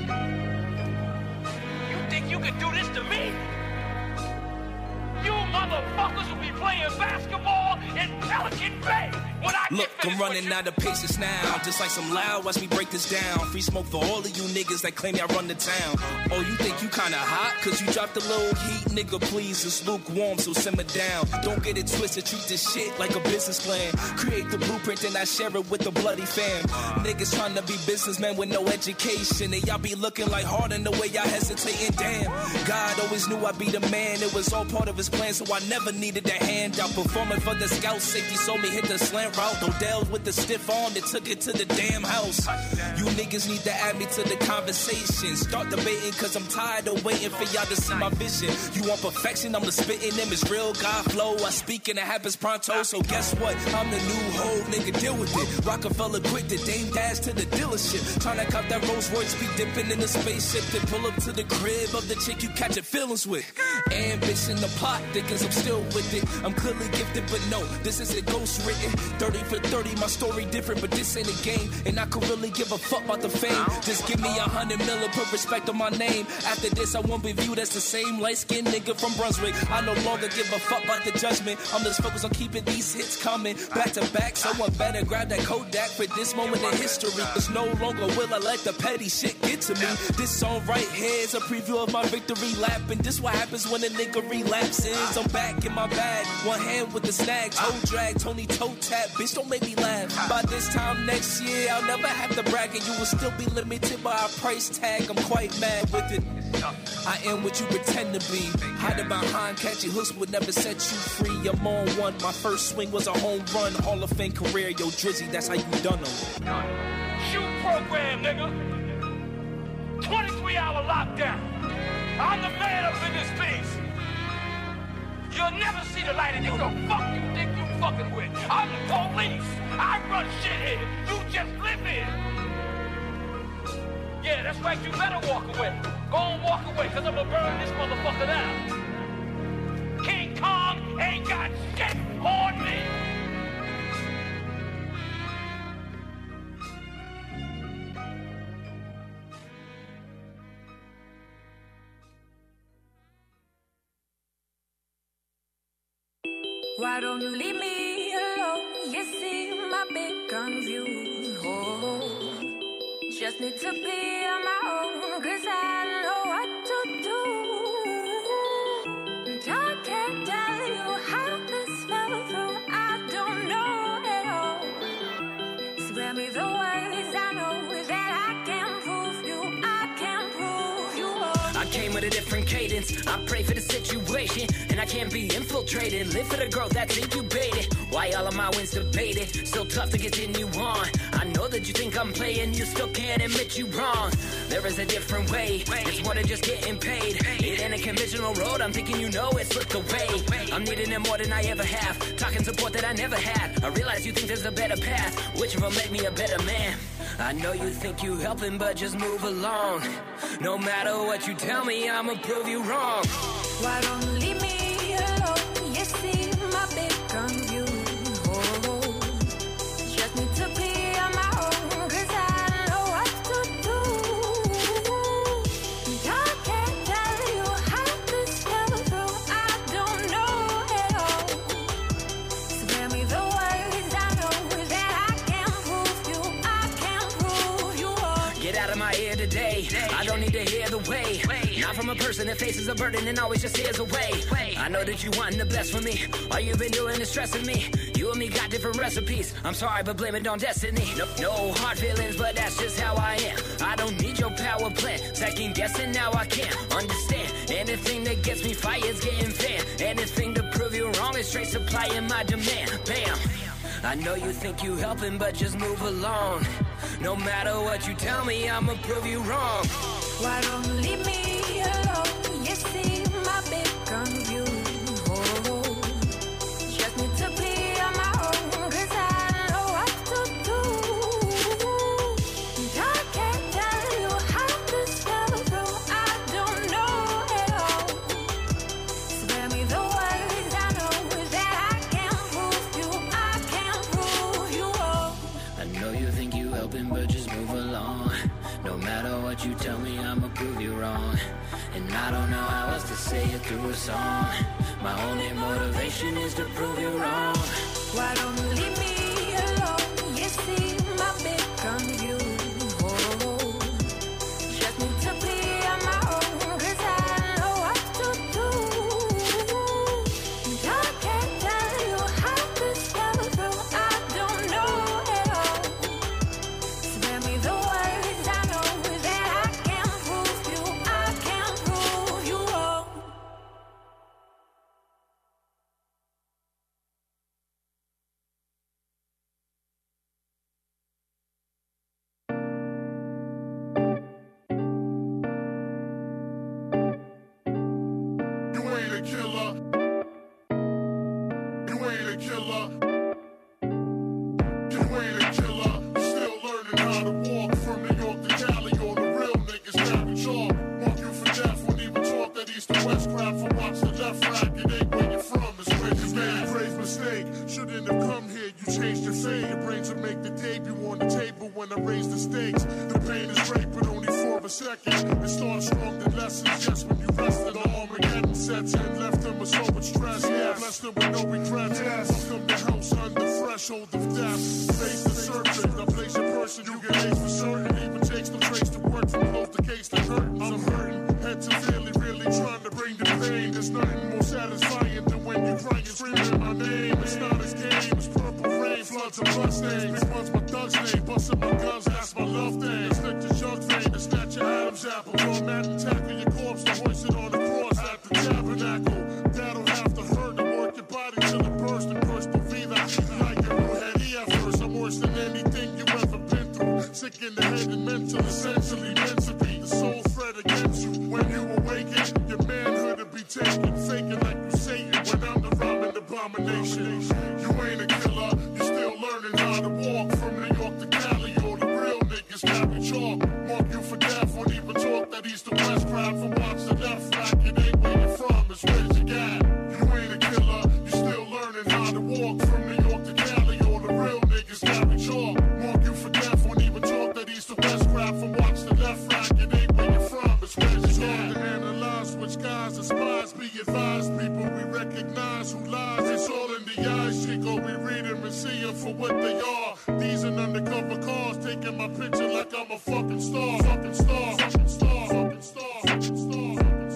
You think you can do this to me? You motherfuckers will be playing basketball in Pelican Bay when I Look, I'm running out of patience now. Just like some loud, watch me break this down. Free smoke for all of you niggas that claim y'all run the town. Oh, you think you kinda hot? Cause you dropped a little heat, nigga, please. It's lukewarm, so simmer down. Don't get it twisted, treat this shit like a business plan. Create the blueprint and I share it with the bloody fam. Niggas trying to be businessmen with no education. And y'all be looking like hard in the way y'all hesitating. Damn, God always knew I'd be the man. It was all part of his plan, so I never needed a handout. Performing for the scout safety, so me hit the slant route. Odell with the stiff arm that took it to the damn house. You niggas need to add me to the conversation. Start debating, cause I'm tired of waiting for y'all to see my vision. You want perfection, I'm the spitting them. It's real God flow. I speak and it happens pronto. So guess what? I'm the new hoe, nigga, deal with it. Rockefeller quit the Dame Dash to the dealership. Tryna cop that Rolls Royce, be dipping in the spaceship. Then pull up to the crib of the chick you catching feelings with. Ambition, the plot, thickens, I'm still with it. I'm clearly gifted, but no, this isn't ghost written. thirty for thirty, my story different, but this ain't a game. And I could really give a fuck about the fame. Just give me a hundred mil and put respect on my name. After this, I won't be viewed as the same light-skinned nigga from Brunswick. I no longer give a fuck about the judgment. I'm just focused on keeping these hits coming. Back to back, someone better grab that Kodak for this moment in history. Cause no longer will I let the petty shit get to me. This song right here is a preview of my victory lap. And this what happens when a nigga relapses. I'm back in my bag, one hand with the snag. Toe drag, Tony toe tap, bitch don't make me laugh. By this time next year, I'll never have to brag. And you will still be limited by a price tag. I'm quite mad with it. I am what you pretend to be. Hiding behind catchy hooks would never set you free. I'm on one, my first swing was a home run. Hall of Fame career, yo Drizzy, that's how you done them. Shoot program, nigga. twenty-three hour lockdown. I'm the man up in this piece. You'll never see the light, and who the fuck you think you fucking with? I'm the police. I run shit here. You just live here. Yeah, that's right. You better walk away. Go and walk away, because I'm going to burn this motherfucker down. King Kong ain't got shit on me. Why don't you leave me alone? You see my big gun view. Oh, just need to be on my own, cause I know what to do. And I can't tell you how this fell through. I don't know at all. Spare me the words, I know that I can prove you. I can prove you wrong. I came with a different cadence. I pray for the situation, and I can't be infiltrated. Live for the growth that's incubated. Why all of my wins debated? Still tough to continue on. I know that you think I'm playing, you still can't admit you wrong. There is a different way. It's more than just getting paid. It ain't a conventional road. I'm thinking you know it slipped away. I'm needing it more than I ever have. Talking support that I never had. I realize you think there's a better path. Which will make me a better man? I know you think you helping, but just move along. No matter what you tell me, I'ma prove you wrong. Why don't you leave me alone? You see my big gun view. Oh, just need to be on my own, cause I know what to do. And I can't tell you how this fell through. I don't know at all. Spare me the words, I know that I can prove you. I can prove you wrong. Get out of my ear today. I don't need to hear the way. Not from a person that faces a burden and always just hears away. I know that you want the best for me. All you've been doing is stressing me. You and me got different recipes. I'm sorry, but blame it on destiny. No, no hard feelings, but that's just how I am. I don't need your power plan. Second guessing now I can't understand. Anything that gets me fired is getting fanned. Anything to prove you wrong is straight supplying my demand. Bam. I know you think you helping, but just move along. No matter what you tell me, I'ma prove you wrong. Why don't you leave me alone? You see my big gun view. Oh, just need to be on my own, cause I know what to do. And I can't tell you how this fell through. I don't know at all. Spare me the words, I know that I can prove you. I can prove you wrong. I know you think you helping, but just move along. No matter what you tell me, I'ma prove you wrong. And I don't know how else to say it through a song. My only motivation is to prove you wrong. Why don't you leave me alone? You see my big gun view. Oh, just need to be on my own, cause I know what to do. And I can't tell you how this fell through. I don't know at all. Spare me the words, I know that I can prove you. I can prove you wrong. You ain't a killer. You ain't a killer. You ain't a killer. Still learning how to walk from New York to Cali. All the real niggas carry chalk. Mark you for death. Won't even talk that east to west crap. From watch the left rack. It ain't where you're from. It's where you made a grave mistake. Shouldn't have come here. You changed your fate. Your brains will make the debut on the table when I raise the stakes. The pain is great, but only for a second. It starts strong, then lessons. Just when you rested, the Armageddon sets in. Left them with so much stress. Yeah, blessed them with no regrets. Yes. Welcome to house on the threshold of death. Face the surface. I place your person, you get ace for certain. Even takes no trace to work from close the case to curtains. I'm hurting, head severely, really trying to bring the pain. There's nothing more satisfying than when you crying, screaming my name. It's not his game, it's purple rain, floods of bloodstains. Big one's my thug's name, busting my guns, that's my love thing. Stick to junk vein, to snatch your Adam's apple. Throw mat and tackle your corpse, to hoist it on the cross at the tabernacle. That'll have to hurt to work your body till it bursts and burst the V. Like your head, yeah, first. I'm worse than anything you ever been through. Sick in the head and mental, essentially meant to be. The soul fret against you when you awaken. Your manhood will be taken, faking like you Satan. When I'm the rhyming abomination. You ain't a killer, you still learning how to walk. From New York to Cali, all the real niggas carry chalk. Mark you for death, won't even talk that east to west crowd. From watch to left rack, it ain't where you're from, it's where's you got. You ain't a killer, you still learning how to walk. From New York to Cali, all the real niggas carry chalk. Mark you for death, won't even talk that east to west crowd. From watch to left rack, it ain't where you're from, it's where's you got. To analyze which guys are spies, be advised, people we recognize who lies. It's all in the eyes, Chico, we read them and see them for what they are. These are undercover cars, taking my picture like I'm a fucking star. Fucking star, fucking star, fucking star, fucking star.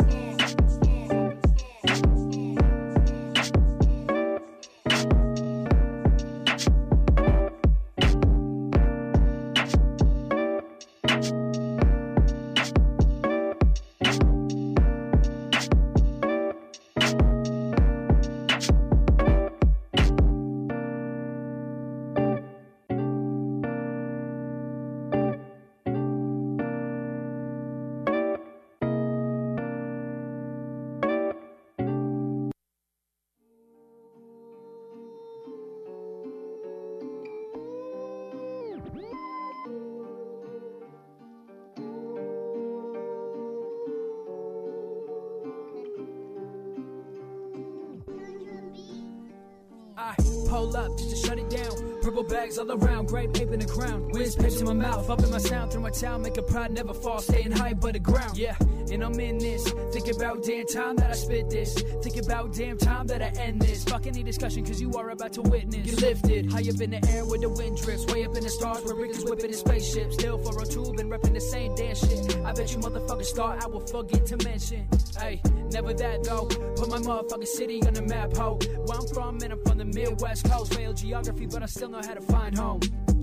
Pull up just to shut it down. Purple bags all around, grape ape in the crown. Whiz pips in my mouth, up in my sound, through my town, make a pride never fall, staying high but the ground. Yeah, and I'm in this. Think about damn time that I spit this. Think about damn time that I end this. Fuck any discussion, cause you are about to witness. Get lifted, high up in the air where the wind drifts. Way up in the stars where Rick is whipping his spaceship. Still four oh two, been repping the same damn shit. I bet you motherfuckers thought I will forget to mention. Hey, never that though. Put my motherfucking city on the map, ho. Where I'm from, and I'm from the Midwest Coast. Failed geography, but I still know how to find home.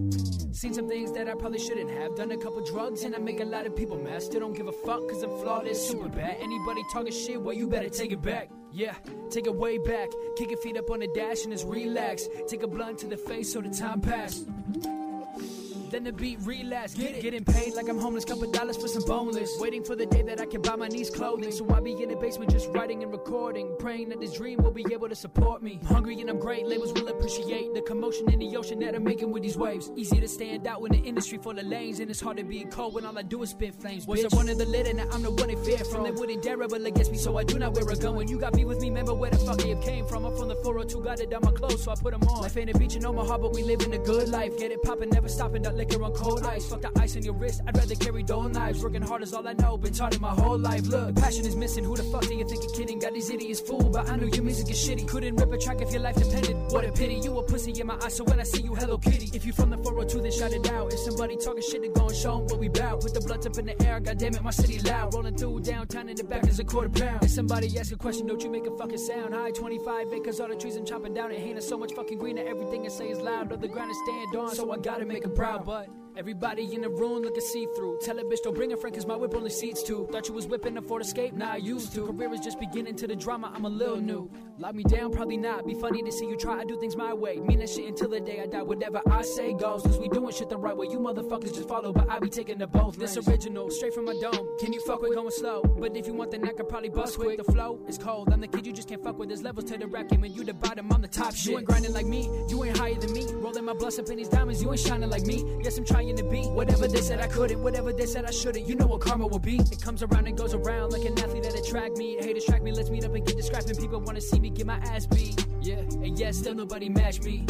Seen some things that I probably shouldn't have. Done a couple drugs and I make a lot of people mad. Still don't give a fuck cause I'm flawless, super bad. Anybody talking shit, well you better take it back. Yeah, take it way back. Kick your feet up on the dash and just relax. Take a blunt to the face so the time pass. Then the beat relax, get it. Getting paid like I'm homeless, couple dollars for some boneless. Waiting for the day that I can buy my niece clothing. So I be in the basement just writing and recording. Praying that this dream will be able to support me. I'm hungry and I'm great, labels will appreciate the commotion in the ocean that I'm making with these waves. Easy to stand out when the industry full of lanes. And it's hard to be cold when all I do is spit flames. Was the one in the lid and now I'm the one they fear from. They wouldn't dare rebel against me, so I do not wear a gun. When you got me with me, remember where the fuck you came from. I'm from the four oh two, got it down my clothes, so I put them on. Life ain't a beach in Omaha, but we living a good life. Get it poppin', never stopping, that liquor on cold ice. Fuck the ice on your wrist, I'd rather carry dull knives. Working hard is all I know, been taught it my whole life. Look, the passion is missing, who the fuck do you think you're kidding? Got these idiots fooled, but I know your music is shitty. Couldn't rip a track if your life depended. What a pity, you a pussy in my eyes, so when I see you, Hello Kitty. If you from the four oh two, then shout it out. If somebody talking shit, then go and show 'em what we bout. Put the blunts up in the air, goddamn it, my city loud. Rolling through downtown in the back is a quarter pound. If somebody ask a question, don't you make a fucking sound. High twenty-five acres, all the trees I'm chopping down. It ain't so much fucking green that everything I say is loud. But the ground is stand on, so I gotta make 'em proud. But everybody in the room looking see-through. Tell a bitch don't bring a friend cause my whip only seats two. Thought you was whipping up for the escape, nah I used to. Career is just beginning to the drama, I'm a little new. Lock me down, probably not. Be funny to see you try, I do things my way. Mean that shit until the day I die, whatever I say goes. Cause we doing shit the right way, you motherfuckers just follow. But I be taking the both. This original, straight from my dome. Can you fuck with going slow? But if you want then I could probably bust quick. The flow is cold, I'm the kid you just can't fuck with. There's levels to the rap game and you the bottom, I'm the top shit. You ain't grinding like me, you ain't higher than me. Rolling my blunts up in these diamonds, you ain't shining like me. Yes, I'm trying to be whatever they said I couldn't, whatever they said I shouldn't. You know what karma will be. It comes around and goes around like an athlete at a track meet. Haters track me, let's meet up and get to scrapping. People wanna see me get my ass beat. Yeah, and yeah, still nobody match me.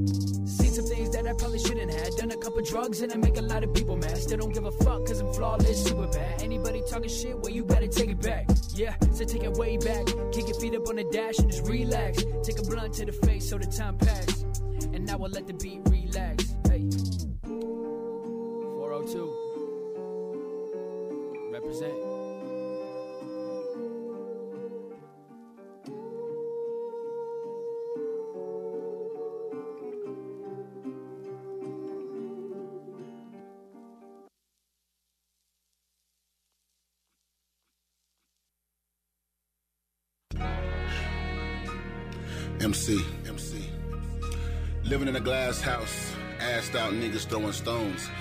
Seen some things that I probably shouldn't have. Done a couple drugs and I make a lot of people mad. Still don't give a fuck cause I'm flawless, super bad. Anybody talking shit, well you better take it back. Yeah, so take it way back. Kick your feet up on the dash and just relax. Take a blunt to the face so the time pass. And now I'll let the beat relax. Hey, four oh two. Represent. M C, M C. Living in a glass house, assed out niggas throwing stones.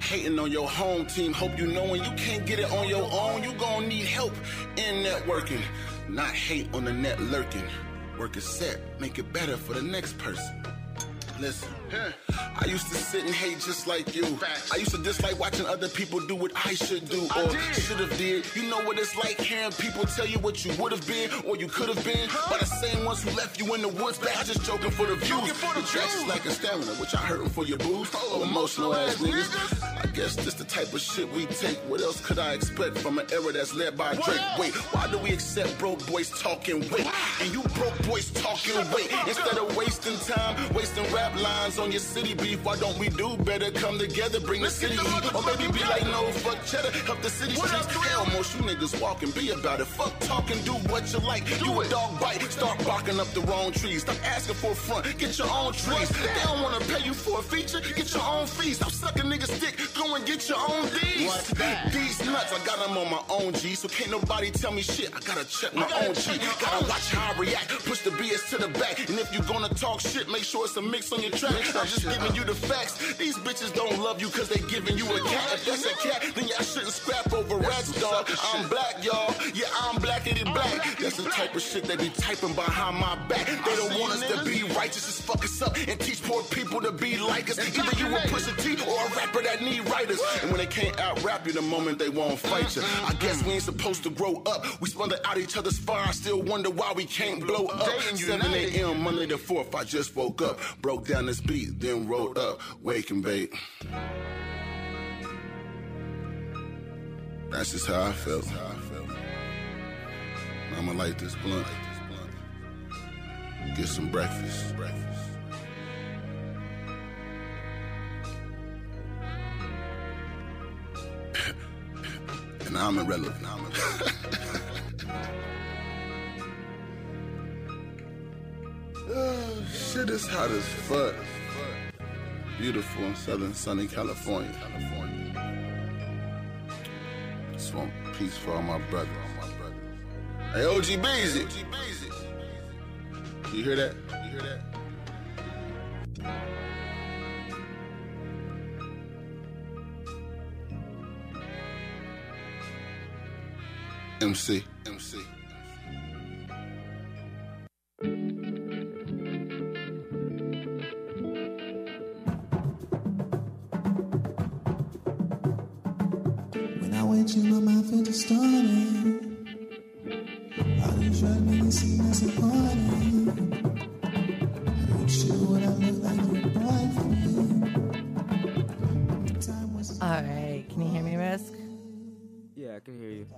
Hating on your home team, hope you know when you can't get it on your own, you gon' need help in networking. Not hate on the net lurking. Work is set, make it better for the next person. Listen, I used to sit and hate just like you. I used to dislike watching other people do what I should do or should have did. You know what it's like hearing people tell you what you would have been or you could have been by the same ones who left you in the woods. But I just joking for the views. The tracks is like a stamina, which I hurting for your booze. Oh, emotional ass niggas. I guess this the type of shit we take. What else could I expect from an era that's led by Drake? Wait, why do we accept broke boys talking weight? And you broke boys talking weight instead of wasting time, wasting rap lines on your city beef. Why don't we do better? Come together, bring the city heat. Or maybe be like, no, fuck cheddar, help the city streets. Hell, most you niggas walking, be about it. Fuck talking, do what you like. You a dog bite, start barking up the wrong trees. Stop asking for a front, get your own trees. They don't wanna pay you for a feature, get your own fees. Stop sucking niggas dick, go and get your own D's. These nuts, I got them on my own G, so can't nobody tell me shit. I gotta check my own G. Gotta watch how I react, push the B S to the back. And if you gonna talk shit, make sure it's a mix on your track. I'm just giving you the facts. These bitches don't love you cause they giving you a cat. If that's a cat, then y'all shouldn't scrap over rats, dog. I'm black, y'all. Yeah, I'm blackity black. That's the type of shit they be typing behind my back. They don't want us to be righteous, just fuck us up and teach poor people to be like us. Either you a Pusha T or a rapper that need writers. And when they can't out-rap you the moment they won't fight you. I guess we ain't supposed to grow up. We splinter out each other's fire. I still wonder why we can't blow up. seven a.m. Monday the fourth, I just woke up. Broke down this beat, then rolled up. Wake and bake. That's just how I felt. I'ma light this blunt. Get some breakfast. And I'm irrelevant. I'm irrelevant. Oh, shit is hot as fuck. Beautiful in southern sunny California. Just want peace for all my brothers. Hey, O G Beezy. You hear that? You hear that? M C. M C. When I went to my mouth into starting, all these drug niggas see us apparting. I ain't sure what I look like your boyfriend. Time was All right, can you hear me, Risk? Yeah, I can hear you.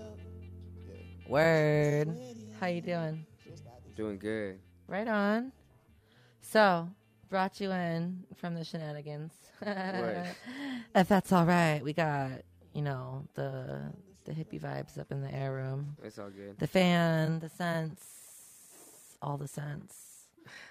Word. How you doing? Doing good. Right on. So, brought you in from the shenanigans. Right. If that's all right, we got, you know, the the hippie vibes up in the air room. It's all good. The fan, the scents, all the scents.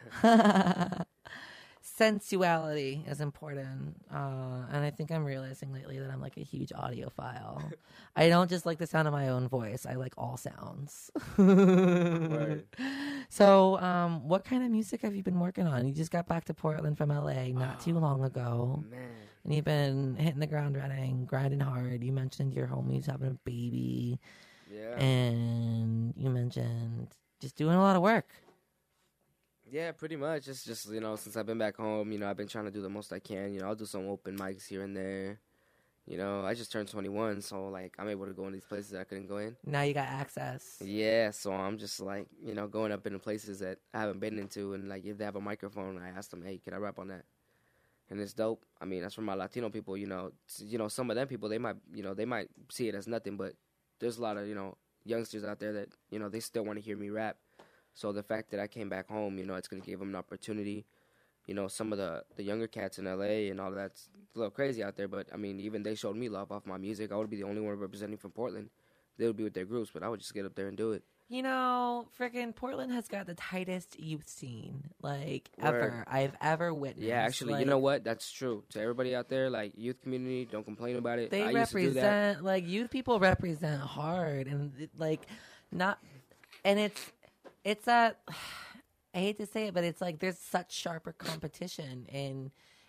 Sensuality is important. Uh, and I think I'm realizing lately that I'm like a huge audiophile. I don't just like the sound of my own voice. I like all sounds. Right. So, um, what kind of music have you been working on? You just got back to Portland from L A not too long ago. Man. And you've been hitting the ground running, grinding hard. You mentioned your homies having a baby. Yeah. And you mentioned just doing a lot of work. Yeah, pretty much. It's just, you know, since I've been back home, you know, I've been trying to do the most I can. You know, I'll do some open mics here and there. You know, I just turned twenty-one, so, like, I'm able to go in these places that I couldn't go in. Now you got access. Yeah, so I'm just, like, you know, going up in places that I haven't been into. And, like, if they have a microphone, I ask them, hey, can I rap on that? And it's dope. I mean, that's for my Latino people, you know. You know, some of them people, they might, you know, they might see it as nothing. But there's a lot of, you know, youngsters out there that, you know, they still want to hear me rap. So the fact that I came back home, you know, it's going to give them an opportunity. You know, some of the, the younger cats in L A and all that's a little crazy out there. But, I mean, even they showed me love off my music. I would be the only one representing from Portland. They would be with their groups, but I would just get up there and do it. You know, freaking Portland has got the tightest youth scene, like, Word. ever I've ever witnessed. Yeah, actually, like, you know what? That's true. To everybody out there, like, youth community, don't complain about it. They I used to do that. represent, like, youth people represent hard. And, it, like, not, and it's, it's a, I hate to say it, but it's like there's such sharper competition in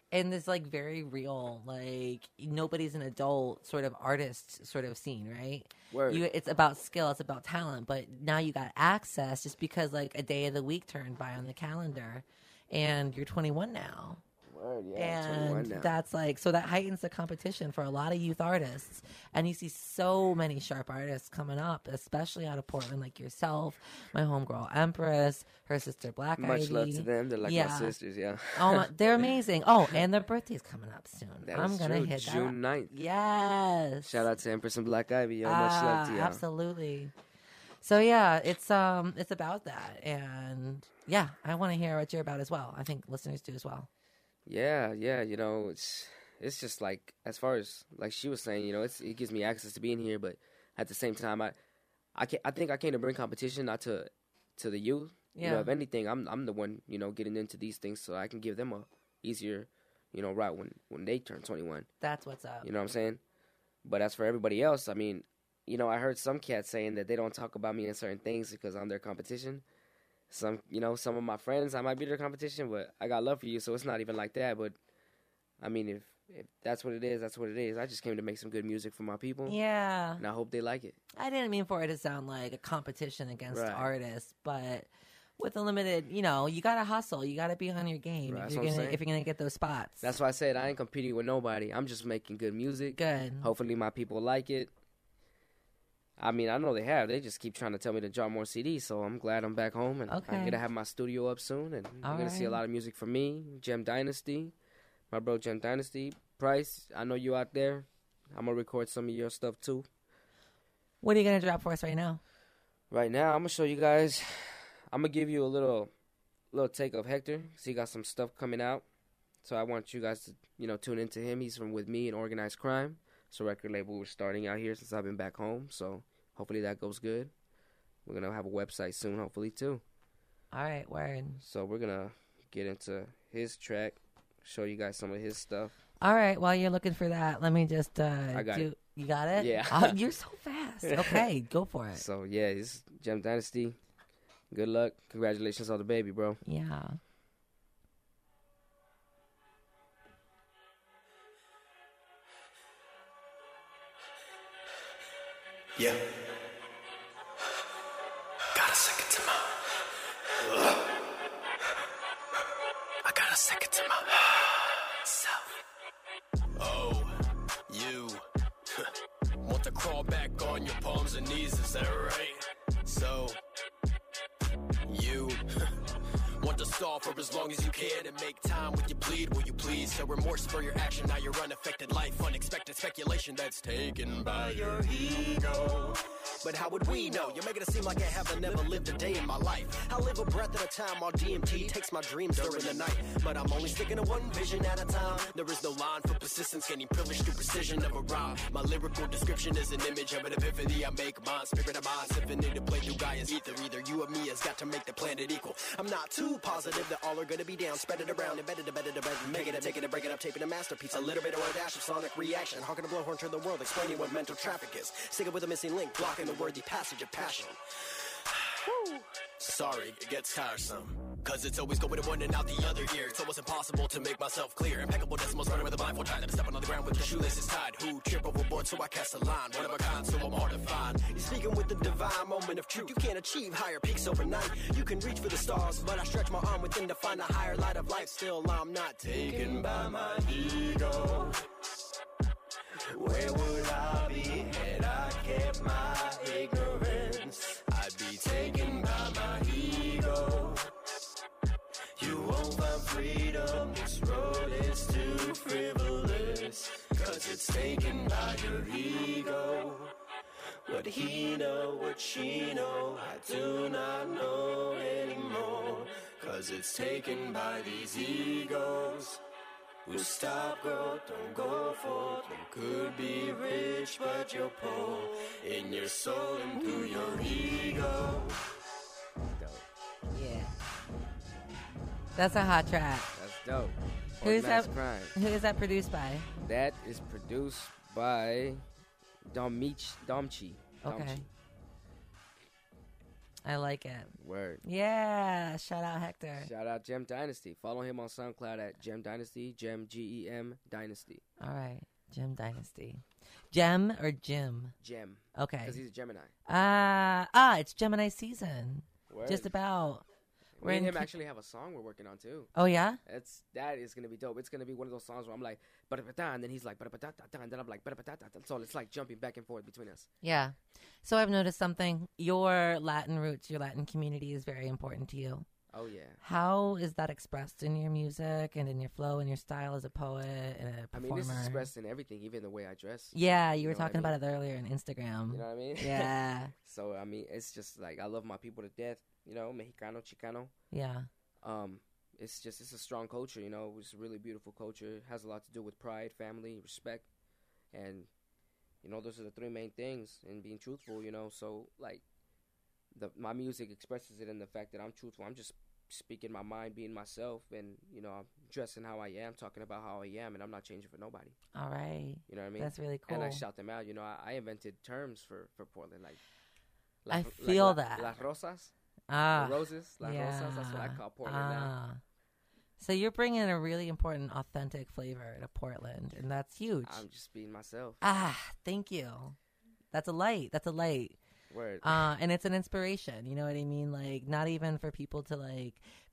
in this like very real, like nobody's an adult sort of artist sort of scene, right? Word. You, it's about skill, it's about talent, but now you got access just because like a day of the week turned by on the calendar, and you're twenty-one now. Word, yeah, twenty-one And now. that's like, so that heightens the competition for a lot of youth artists. And you see so many sharp artists coming up, especially out of Portland, like yourself, my homegirl Empress, her sister Black Much Ivy. love to them. They're like Yeah. my sisters, yeah. Oh, my, they're amazing. Oh, and their birthday's coming up soon. That I'm is going to true. hit that. June ninth. Yes. Shout out to Empress and Black Ivy. Yo, much love to Ah, y'all. absolutely. So yeah, it's um it's about that, and yeah, I want to hear what you're about as well. I think listeners do as well. Yeah, yeah, you know, it's it's just like, as far as like she was saying, you know, it's it gives me access to being here, but at the same time, I I can I think I came to bring competition, not to to the youth. You know, Yeah. if anything, I'm I'm the one, you know, getting into these things so I can give them a easier, you know, route when when they turn twenty-one. That's what's up. You know what I'm saying? But as for everybody else, I mean, you know, I heard some cats saying that they don't talk about me in certain things because I'm their competition. Some, you know, some of my friends, I might be their competition, but I got love for you, so it's not even like that. But I mean, if if that's what it is, that's what it is. I just came to make some good music for my people. Yeah. And I hope they like it. I didn't mean for it to sound like a competition against Right. artists, but with a limited, you know, you gotta hustle, you gotta be on your game Right, if that's you're what I'm gonna saying. if you're gonna get those spots. That's why I said I ain't competing with nobody. I'm just making good music. Good. Hopefully my people like it. I mean, I know they have. They just keep trying to tell me to drop more C Ds, so I'm glad I'm back home, and Okay. I'm gonna have my studio up soon, and All you're gonna see a right. lot of music from me, Gem Dynasty, my bro Gem Dynasty. Price, I know you out there. I'm gonna record some of your stuff too. What are you gonna drop for us right now? Right now, I'm gonna show you guys. I'm gonna give you a little, little take of Hector. So he got some stuff coming out. So I want you guys to, you know, tune into him. He's from With Me and Organized Crime. It's a record label we're starting out here since I've been back home. So hopefully that goes good. We're gonna have a website soon, hopefully too. All right, word. So we're gonna get into his track, show you guys some of his stuff. All right, while you're looking for that, let me just uh I got do it. you got it? Yeah. Oh, you're so fast. Okay, go for it. So yeah, it's Gem Dynasty. Good luck. Congratulations on the baby, bro. Yeah. Yeah. Got a second to my. I got a second to myself. Oh, you want to crawl back on your palms and knees, is that right? So, you want to stall for as long as you can and make time when you bleed, will you please? So remorse for your action, now your unaffected life, unexpected speculation that's taken by your ego. But how would we know? You're making it seem like I haven't never lived a day in my life. I live a breath at a time while D M T takes my dreams during the night. But I'm only sticking to one vision at a time. There is no line for persistence, gaining privilege through precision of a rhyme. My lyrical description is an image of an epiphany. I make mine, spirit of mine, symphony to play through Gaia's ether. Either you or me has got to make the planet equal. I'm not too positive that all are gonna be down. Spread it around, embedded, embedded, embedded. Make it, and take it, and break it up, taping a masterpiece. A little bit or a dash of sonic reaction. Hawking a blowhorn to the world, explaining what mental traffic is. Sticking with a missing link, blocking the worthy passage of passion. Sorry, it gets tiresome. Cause it's always going in one and out the other ear. It's almost impossible to make myself clear. Impeccable decimals running with a blindfold tied. I'm stepping on the ground with the shoelaces tied. Who trip overboard, so I cast a line. One of a kind, so I'm hard to find. You're speaking with the divine moment of truth. You can't achieve higher peaks overnight. You can reach for the stars, but I stretch my arm within to find a higher light of life. Still, I'm not taken by my ego. Where would I be had I kept my ignorance? I'd be taken by my ego. You won't find freedom, this road is too frivolous. Cause it's taken by your ego. What he know, what she know, I do not know anymore. Cause it's taken by these egos. Who stop growth, don't go forth. You could be rich, but you're poor. In your soul and through your ego. Yeah. That's a hot track. That's dope. Who is that? Organized Crime. Who is that produced by? That is produced by Domich Domchi. Okay. Domchi. I like it. Word. Yeah. Shout out Hector. Shout out Gem Dynasty. Follow him on SoundCloud at Gem Dynasty. Gem G E M Dynasty. All right. Gem Dynasty. Gem or Jim? Gem. Okay. Because he's a Gemini. Uh, ah, it's Gemini season. Word. Just about. We're Me and in him Ki- actually have a song we're working on too. Oh, yeah? It's that is gonna be dope. It's gonna be one of those songs where I'm like, "Ba-da-ba-da," and then he's like, "Ba-da-ba-da-da-da," and then I'm like, "Ba-da-ba-da-da-da." So it's like jumping back and forth between us. Yeah. So I've noticed something. Your Latin roots, your Latin community is very important to you. Oh yeah. How is that expressed in your music and in your flow and your style as a poet and a performer? I mean, this is expressed in everything, even the way I dress. Yeah, you, You were know what I talking mean? about it earlier on Instagram. You know what I mean? Yeah. So I mean, it's just like I love my people to death. You know, Mexicano, Chicano. Yeah. Um, it's just it's a strong culture. You know, it's a really beautiful culture. It has a lot to do with pride, family, respect, and you know, those are the three main things. And being truthful. You know, so like, the my music expresses it in the fact that I'm truthful. I'm just speaking my mind, being myself, and you know, I'm dressing how I am, talking about how I am, and I'm not changing for nobody. All right. You know what I mean? That's really cool. And I shout them out. You know, I, I invented terms for, for Portland, like. I like feel la, that. Las rosas. Ah. The roses. Las rosas. That's what I call Portland now. Ah. So you're bringing a really important, authentic flavor to Portland, and that's huge. I'm just being myself. Ah, thank you. That's a light. That's a light. Word. Uh, and it's an inspiration. You know what I mean? Like, not even for people to like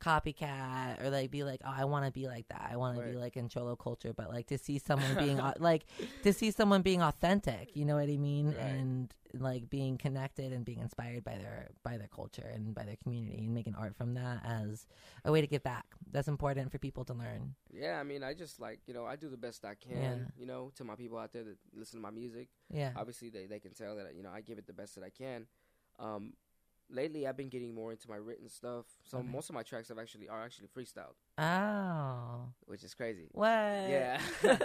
copycat or like be like, oh, I want to be like that. I want to be Word. like in cholo culture. But like to see someone being au- like to see someone being authentic. You know what I mean? Right. And like being connected and being inspired by their by their culture and by their community and making art from that as a way to give back. That's important for people to learn. Yeah, I mean, I just like, you know, I do the best I can, Yeah. you know, to my people out there that listen to my music. Yeah. Obviously, they, they can tell that, you know, I give it the best that I can. Um, lately, I've been getting more into my written stuff. So Okay. most of my tracks have actually are actually freestyled, Oh. which is crazy. What? Yeah.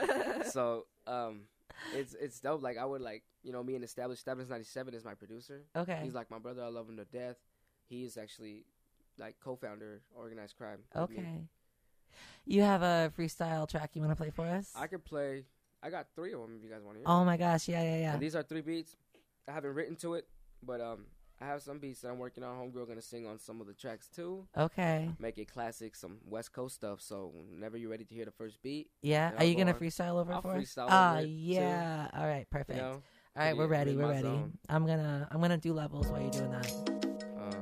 So, um, it's it's dope. Like, I would like, you know, me and Established, Established ninety-seven is my producer. Okay. He's like my brother. I love him to death. He is actually, like, co-founder Organized Crime. with me. Okay. You have a freestyle track you want to play for us? I could play. I got three of them if you guys want to hear. Oh my gosh, yeah, yeah, yeah. And these are three beats. I haven't written to it, but um, I have some beats that I'm working on. Homegirl gonna sing on some of the tracks too. Okay. Make it classic, some West Coast stuff. So whenever you're ready to hear the first beat, Yeah. then Are I'll you go gonna on. freestyle over I'll for us? freestyle Ah, over it, too, yeah. All right, perfect. you know, All right, Get we're it ready. in We're my ready. zone. I'm gonna I'm gonna do levels while you're doing that. Uh,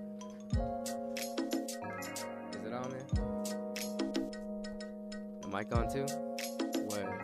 is it on there? The mic on too? Word.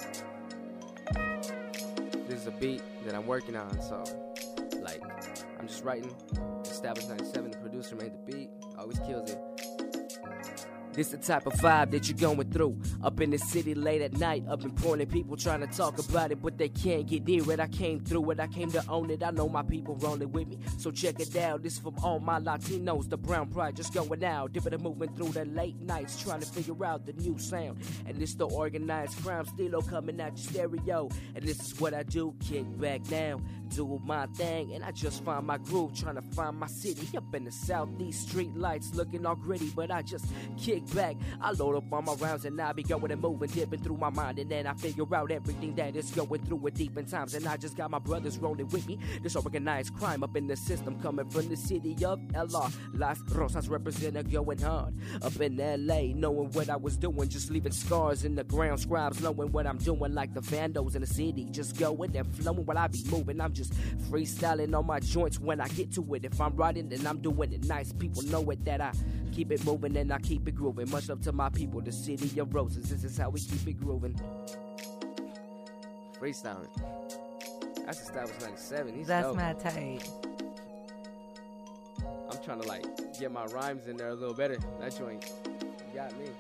This is a beat that I'm working on, so like I'm just writing. Established ninety-seven, the producer made the beat, always kills it. This the type of vibe that you're going through. Up in the city late at night, up in Portland, people trying to talk about it, but they can't get near it. I came through it, I came to own it. I know my people rolling with me, so check it out. This from all my Latinos, the brown pride just going out. Dipping and moving through the late nights, trying to figure out the new sound. And this the organized crime, still coming out your stereo. And this is what I do, kick back now, do my thing. And I just find my groove, trying to find my city. Up in the southeast, street lights looking all gritty, but I just kick back. I load up on my rounds and I be going and moving, dipping through my mind, and then I figure out everything that is going through it deep in times. And I just got my brothers rolling with me. This organized crime up in the system, coming from the city of L R. Las Rosas representing going hard. Up in L A, knowing what I was doing, just leaving scars in the ground. Scribes knowing what I'm doing, like the vandals in the city, just going and flowing while I be moving. I'm just freestyling on my joints when I get to it. If I'm riding, then I'm doing it nice. People know it that I keep it moving and I keep it grooving. Much love to my people, the city of roses. This is how we keep it grooving. Freestyling. That's Established ninety-seven. He's That's dope. mad tight. I'm trying to like get my rhymes in there a little better. That joint got me.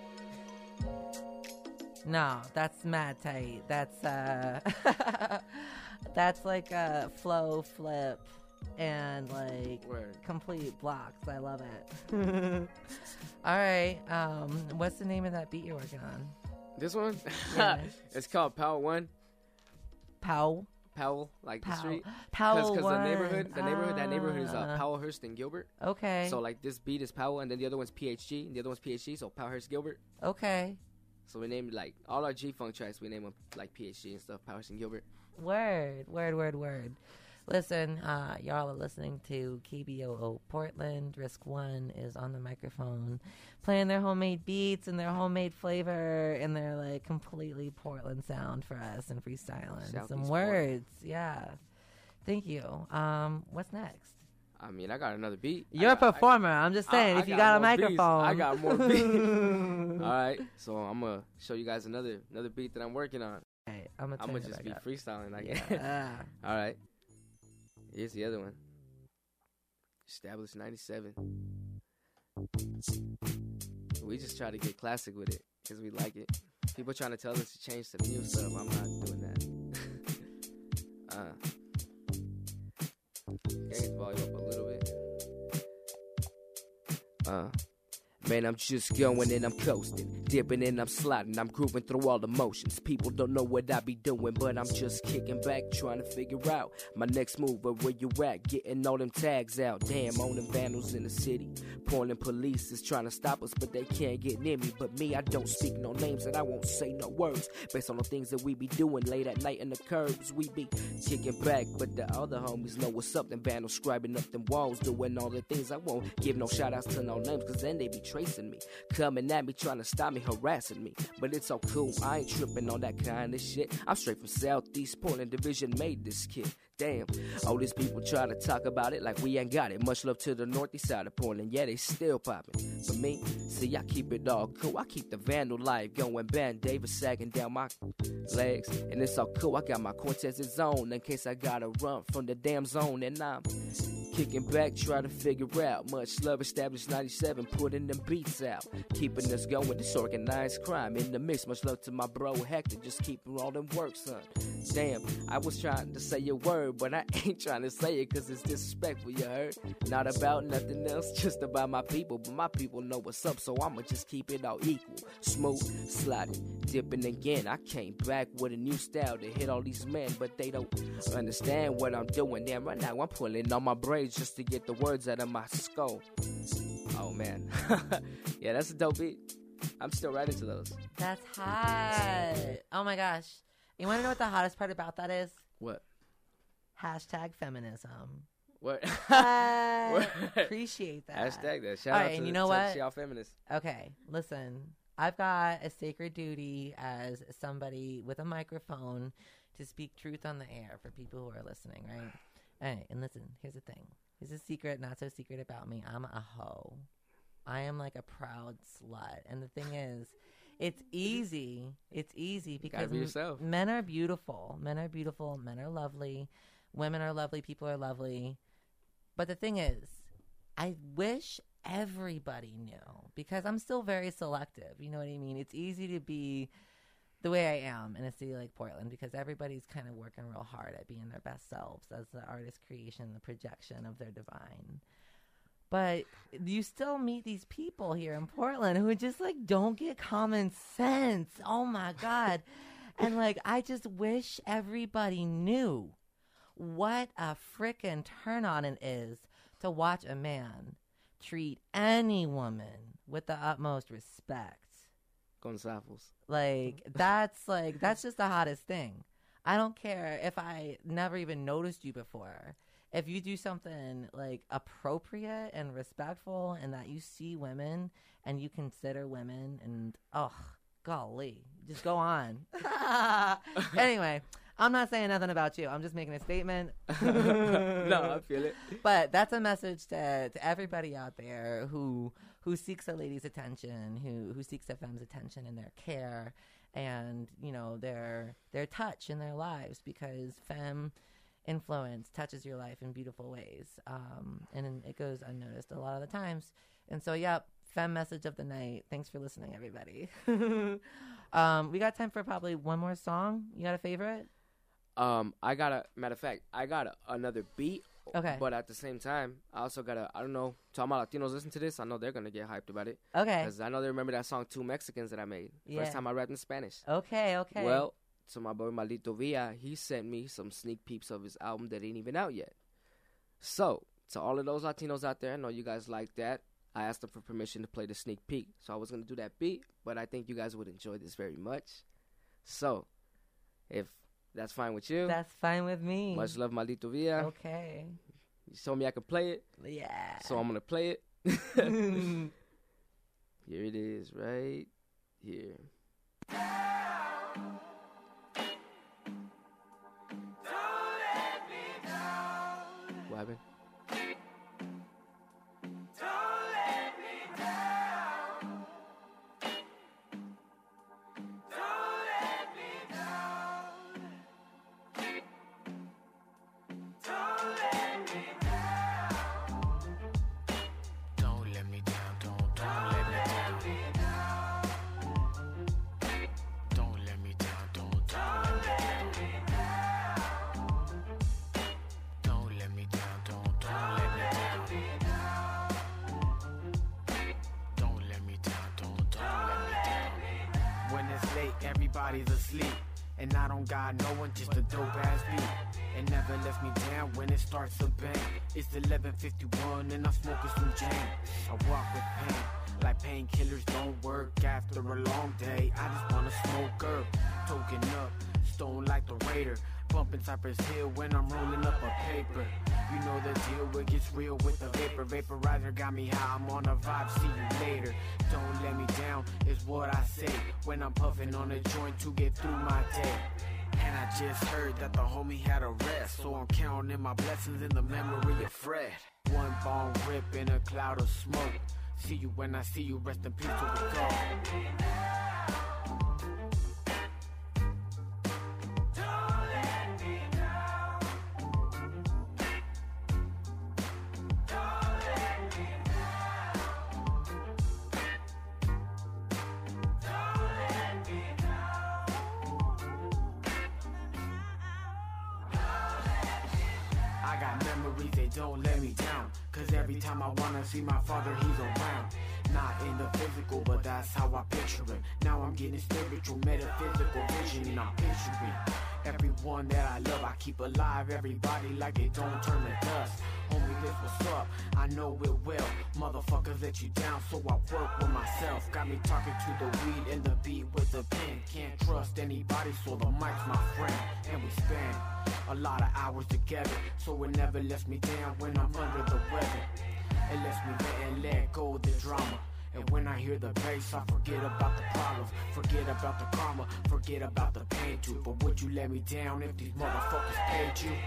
No, that's mad tight. That's uh that's like a flow flip and like Word. complete blocks. I love it. All right. Um what's the name of that beat you're working on? This one? Yeah. It's called Powell One. Powell? Powell, like the Powell. street. Powell Because the One. neighborhood, the neighborhood, that neighborhood is uh, Ah. Powellhurst and Gilbert. Okay. So like this beat is Powell, and then the other one's P H G, and the other one's P H G, so Powellhurst Gilbert. Okay. So we named like all our G Funk tracks. We name them like P H G and stuff. Powellhurst and Gilbert. Word, word, word, word. Listen, uh, y'all are listening to K B O O Portland. Risk One is on the microphone playing their homemade beats and their homemade flavor and their like completely Portland sound for us and freestyling. Southeast Some words. Portland. Yeah. Thank you. Um, what's next? I mean, I got another beat. You're I a got- performer. I'm just saying, I- I if you got a more beats. microphone. I got more beats. All right, so I'm gonna show you guys another another beat that I'm working on. Hey, I'm gonna I'm turn gonna it just back be up. freestyling, I Yeah. guess. All right, here's the other one. Established ninety-seven. We just try to get classic with it because we like it. People trying to tell us to change to the new stuff. I'm not doing that. uh, get the volume up a little bit. Uh. Man, I'm just going and I'm coasting, dipping and I'm sliding, I'm grooving through all the motions. People don't know what I be doing, but I'm just kicking back, trying to figure out my next move, or where you at, getting all them tags out. Damn, on them vandals in the city, Portland police is trying to stop us, but they can't get near me. But me, I don't speak no names and I won't say no words, based on the things that we be doing late at night in the curbs. We be kicking back, but the other homies know what's up. Them vandals scribing up them walls, doing all the things. I won't give no shout outs to no names, cause then they be tracing me, coming at me, trying to stop me, harassing me. But it's all cool, I ain't tripping on that kind of shit. I'm straight from Southeast Portland, division made this kid. Damn, all these people try to talk about it like we ain't got it. Much love to the northeast side of Portland, yeah, they still popping. For me, see, I keep it all cool. I keep the vandal life going, Band Davis sagging down my legs, and it's all cool. I got my Cortez's zone in case I gotta run from the damn zone, and I'm kicking back, trying to figure out. Much love, established ninety-seven, putting them beats out, keeping us going. This organized crime in the mix. Much love to my bro Hector, just keeping all them work, son. Damn, I was trying to say a word, but I ain't trying to say it cause it's disrespectful, you heard? Not about nothing else, just about my people. But my people know what's up, so I'ma just keep it all equal. Smooth, sliding, dipping again. I came back with a new style to hit all these men, but they don't understand what I'm doing. Damn, right now I'm pulling on my braids just to get the words out of my skull. Oh man. Yeah, that's a dope beat. I'm still writing to those. That's hot. Oh my gosh. You want to know what the hottest part about that is? What? Hashtag feminism. What? I What? appreciate that. Hashtag that. Shout All out right, to, and you know to what? y'all feminists. Okay, listen. I've got a sacred duty as somebody with a microphone to speak truth on the air for people who are listening, right? All right, and listen, here's the thing. Here's a secret, not so secret about me. I'm a hoe. I am like a proud slut. And the thing is, it's easy. It's easy because be m- yourself. men are beautiful. Men are beautiful. Men are lovely. Women are lovely. People are lovely. But the thing is, I wish everybody knew, because I'm still very selective. You know what I mean? It's easy to be the way I am in a city like Portland because everybody's kind of working real hard at being their best selves as the artist creation, the projection of their divine. But you still meet these people here in Portland who just like don't get common sense. Oh my God. And like, I just wish everybody knew what a frickin' turn on it is to watch a man treat any woman with the utmost respect. Gonzalez. Like, that's like, that's just the hottest thing. I don't care if I never even noticed you before. If you do something like appropriate and respectful and that you see women and you consider women and, oh, golly, just go on. Anyway, I'm not saying nothing about you. I'm just making a statement. No, I feel it. But that's a message to, to everybody out there who who seeks a lady's attention, who who seeks a femme's attention and their care and, you know, their their touch in their lives, because femme influence touches your life in beautiful ways. Um, and it goes unnoticed a lot of the times. And so, yeah, femme message of the night. Thanks for listening, everybody. um, we got time for probably one more song. You got a favorite? Um, I got a matter of fact, I got a, another beat. Okay. But at the same time, I also got a, I don't know, to all my Latinos listen to this, I know they're going to get hyped about it. Okay. Because I know they remember that song, Two Mexicans, that I made. Yeah. First time I rapped in Spanish. Okay, okay. Well, to my boy Maldito Villa, he sent me some sneak peeks of his album that ain't even out yet. So, to all of those Latinos out there, I know you guys like that. I asked them for permission to play the sneak peek. So I was going to do that beat, but I think you guys would enjoy this very much. So, if That's fine with you? That's fine with me. Much love, Maldito Villa. Okay. You told me I could play it. Yeah. So I'm going to play it. Here it is, right here. What happened? Everybody's asleep, and I don't got no one, just a dope ass beat. It never lets me down when it starts to bang. It's eleven fifty-one and I'm smoking some jam. I walk with pain, like painkillers don't work after a long day. I just wanna smoke herb, token up, stone like the Raider. Bumping Cypress Hill when I'm rolling up a paper. You know the deal, it gets real with the vapor. Vaporizer got me high, I'm on a vibe, see you later. Don't let me down, is what I say when I'm puffing on a joint to get through my day. And I just heard that the homie had a rest, so I'm counting my blessings in the memory of Fred. One bong rip in a cloud of smoke. See you when I see you, rest in peace till we go. Don't let me down, cause every time I wanna see my father, he's around. Not in the physical, but that's how I picture him. Now I'm getting spiritual, metaphysical vision, and I'm picturing everyone that I love. I keep alive everybody like it don't turn to dust. Homie, this what's up, I know it well. Motherfuckers let you down, so I work with myself. Got me talking to the weed and the beat with the pen. Can't trust anybody, so the mic's my friend. And we spend a lot of hours together, so it never lets me down when I'm under the weather. It lets me let and let go of the drama. And when I hear the bass, I forget about the problems, forget about the karma, forget about the pain too. But would you let me down if these motherfuckers paid you?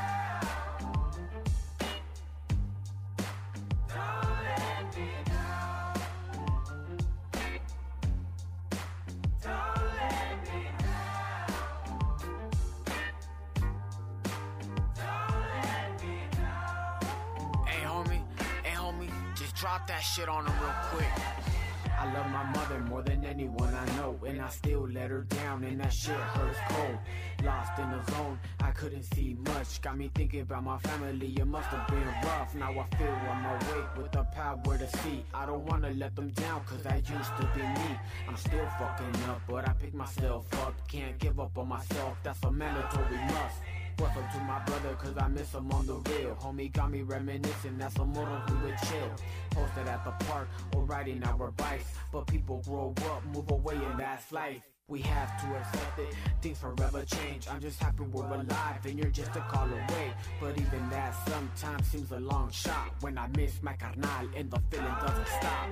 Drop that shit on her real quick. I love my mother more than anyone I know, and I still let her down, and that shit hurts cold. Lost in the zone, I couldn't see much. Got me thinking about my family, it must have been rough. Now I feel I'm awake with the power to see. I don't wanna let them down, cause that used to be me. I'm still fucking up, but I pick myself up. Can't give up on myself, that's a mandatory must. What's up to my brother, cause I miss him on the real. Homie got me reminiscing, that's a motor who would chill. Posted at the park or riding our bikes. But people grow up, move away, and that's life. We have to accept it, things forever change. I'm just happy we're alive and you're just a call away. But even that sometimes seems a long shot. When I miss my carnal and the feeling doesn't stop.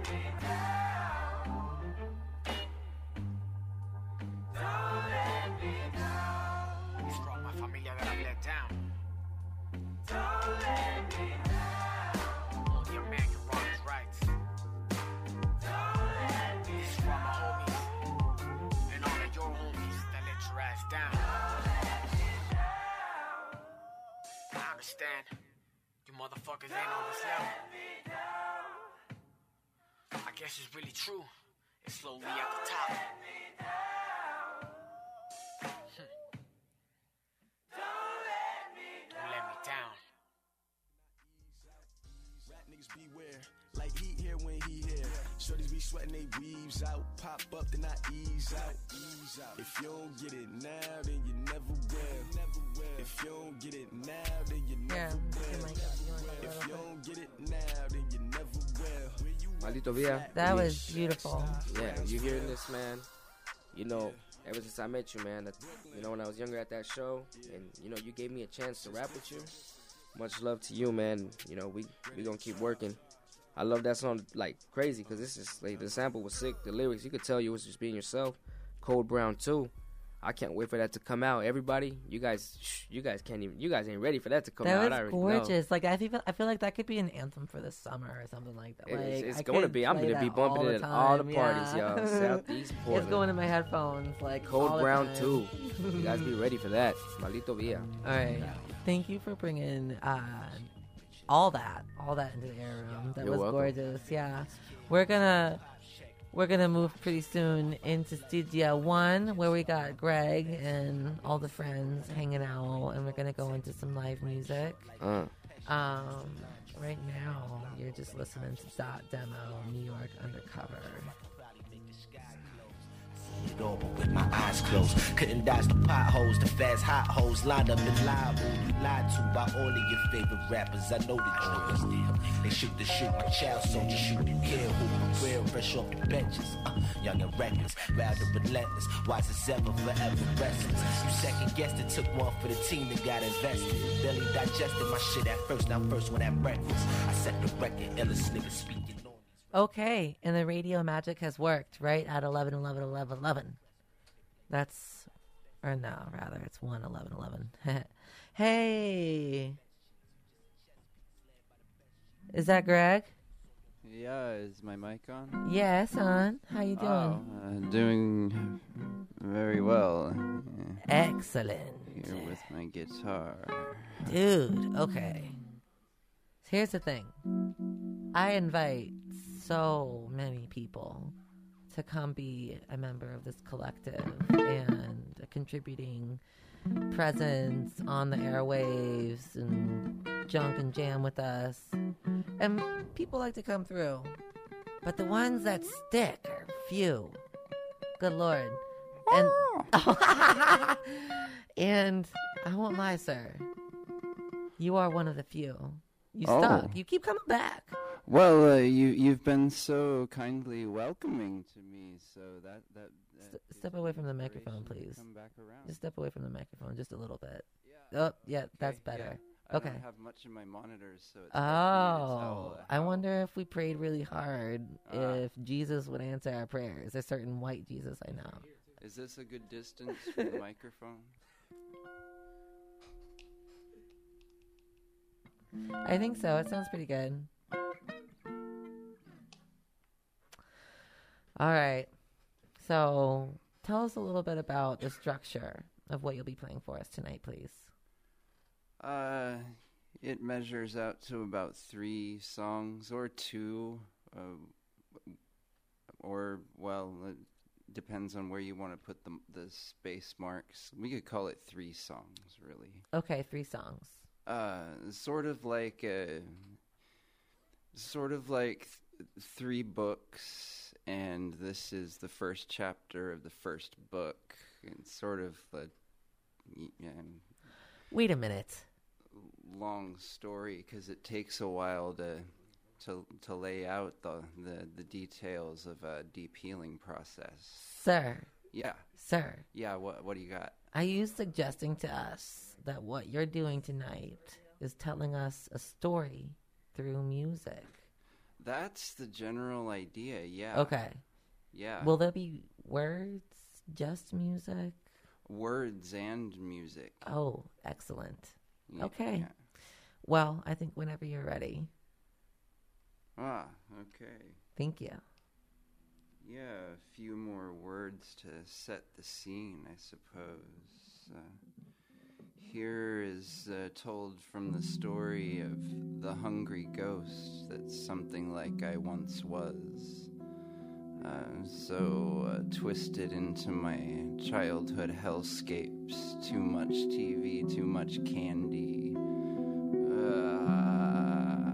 Don't let me down. It's from my familia that I've let down. Don't let me down. Only a man can wrong his rights. Don't let me It's from my homies and all of your homies that let your ass down. I understand. You motherfuckers ain't on this level. I guess it's really true. It's slowly at the top. Beware, like heat here when he here. Shorties be sweating they weaves out, pop up then I ease out. Ease out. If you don't get it now, then you never will. Never will. If you don't get it now, then you never Yeah, will. like If you don't get it now, then you never will. Maldito Villa. That was beautiful. Yeah, you hearing this, man? You know, ever since I met you, man. That, you know, when I was younger at that show, and you know, you gave me a chance to rap with you. Much love to you, man. You know, we we gonna keep working. I love that song like crazy because this is like the sample was sick. The lyrics, you could tell you was just being yourself. Cold Brown too. I can't wait for that to come out. Everybody, you guys, shh, you guys can't even. You guys ain't ready for that to come that out. was I already gorgeous. know. Like I feel, I feel like that could be an anthem for the summer or something like that. Like, It's, it's I going to could be. I'm play going to be that bumping all it the at all the time, parties, yeah. y'all. Southeast Portland. It's going in my headphones, like all Cold the Brown time. too. You guys be ready for that. Maldito Villa. All right. Thank you for bringing uh, all that, all that into the air room. That You're was welcome. gorgeous. Yeah, we're gonna we're gonna move pretty soon into Studio One, where we got Greg and all the friends hanging out, and we're gonna go into some live music. Uh. Um, right now, you're just listening to Dot Demo, New York Undercover. It all, but with my eyes closed. Couldn't dodge the potholes, the fast hot hoes lined up and live. You lied to by all of your favorite rappers. I know the truth. They shoot to shoot, my child soldier shoot to kill. Who real, fresh off the benches. Uh, young and reckless, rather relentless. Wise as ever, forever restless. You second guessed it, took one for the team that got invested. Barely digested my shit at first, now first when at breakfast. I set the record, illest niggas speaking. Okay, and the radio magic has worked, right? At eleven, eleven, eleven, eleven. That's, or no, rather, it's one, eleven, eleven. Hey. Is that Greg? Yeah, is my mic on? Yes, hon. How you doing? Oh, uh, doing very well. Excellent. Here with my guitar. Dude, okay. Here's the thing. I invite so many people to come be a member of this collective and a contributing presence on the airwaves and junk and jam with us. And people like to come through. But the ones that stick are few. Good Lord. And, and I won't lie, sir. You are one of the few. You Oh. stuck. You keep coming back. Well, uh, you you've been so kindly welcoming to me, so that that. that St- step away from the microphone, please. Come back around. Just step away from the microphone just a little bit. Oh, yeah, that's better. I Okay. don't have much in my monitors, so it's hard for me to Oh, tell, uh, I wonder if we prayed really hard, Ah. if Jesus would answer our prayers. A certain white Jesus I know. Is this a good distance from the microphone? I think so. It sounds pretty good. All right. So tell us a little bit about the structure of what you'll be playing for us tonight, please. Uh, it measures out to about three songs or two, uh, or well, it depends on where you want to put the the space marks. We could call it three songs, really. Okay, three songs. Uh, sort of like a, sort of like th- three books, and this is the first chapter of the first book. It's sort of a y- yeah, Wait a minute. long story because it takes a while to to to lay out the the, the details of a deep healing process. Sir. Yeah. Sir. Yeah. What what do you got? Are you suggesting to us that what you're doing tonight is telling us a story through music? That's the general idea. Yeah. Okay. Yeah. Will there be words, just music? Words and music. Oh, excellent. Yeah, Okay. yeah. Well, I think whenever you're ready. Ah. Okay. Thank you. Yeah, a few more words to set the scene, I suppose. Uh, here is uh, told from the story of the hungry ghost that's something like I once was. Uh, so uh, twisted into my childhood hellscapes. Too much T V, too much candy. Uh,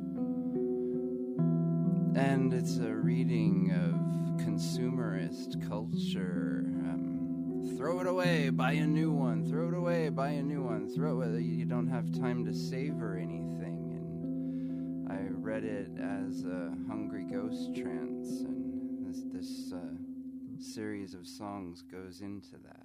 and it's a reading of consumerist culture. Um, throw it away, buy a new one. Throw it away, buy a new one. Throw it. You don't have time to savor anything. And I read it as a hungry ghost trance, and this this uh, series of songs goes into that.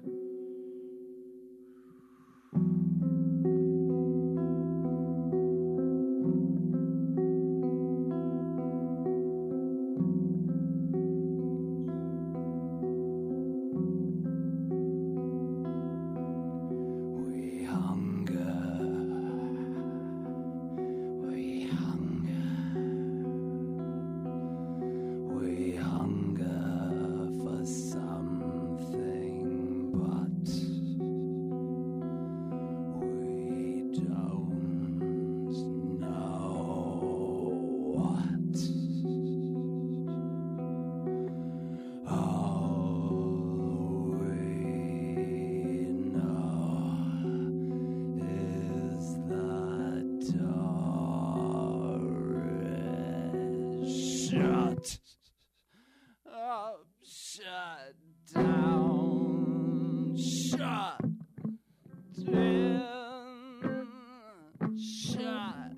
We hunger, we hunger, we hunger for something, but we don't know what. All we know is the door is shut up, shut down, shut in, shut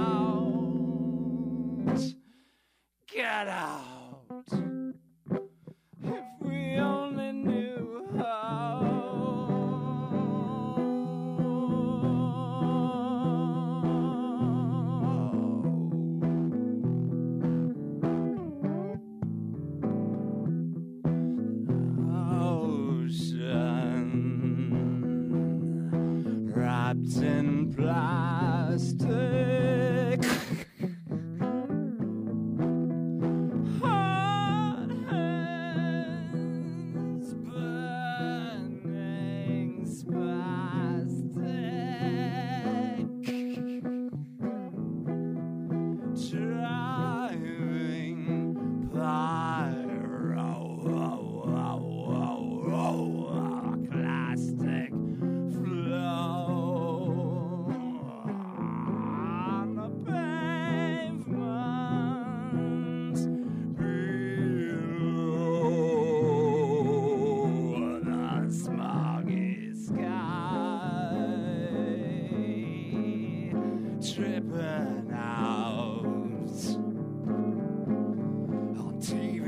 out, get out. If we only knew ocean wrapped in plastic. Hot hands burning spastic. Driving pyro, plastic flow on the pavement below the smoggy sky, tripping out on T V.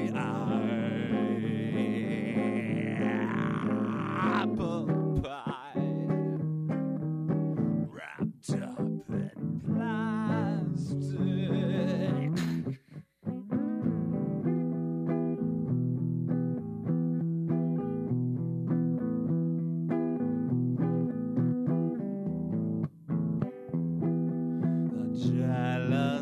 Apple pie wrapped up in plastic. The jealous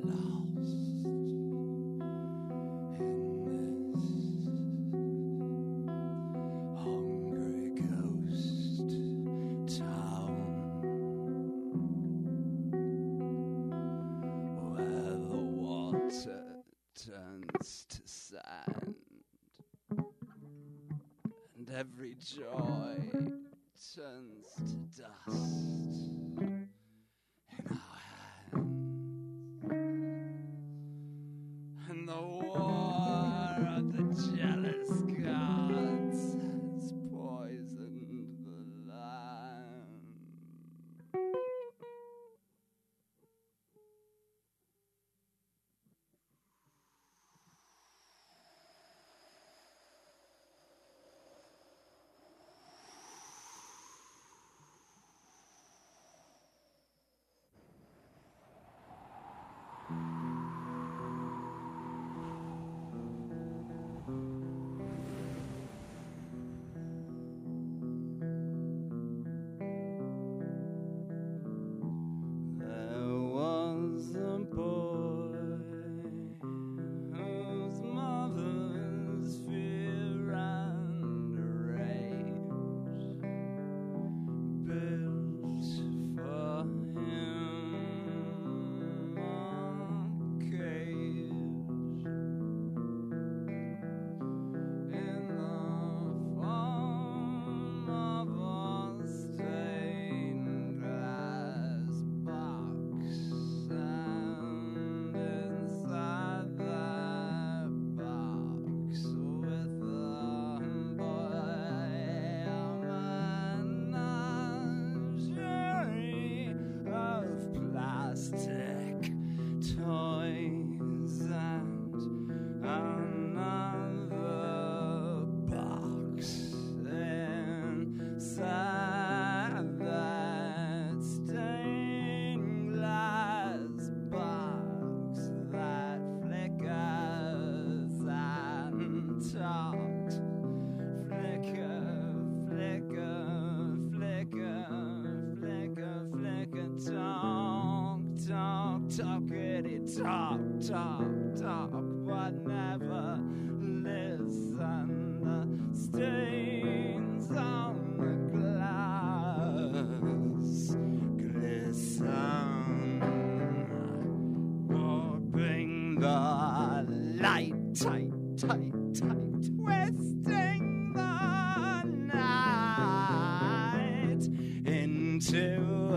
hungry ghost town, where the water turns to sand and every joy turns to dust in our hands, and the war of the jealous gods has poisoned the land. There was a boy whose mother's fear and rage built for him a cage in the form of a stained glass box, and inside that box with the boy a menagerie of plastic toys and another box inside that stained glass box that flickers and talks. Flicker, flicker, flicker, flicker, flicker, talk, talk, talkity, talk, talk, talk, but never listen. The stains on the glass glisten, warping the light, tight, tight, tight, twisting the night into a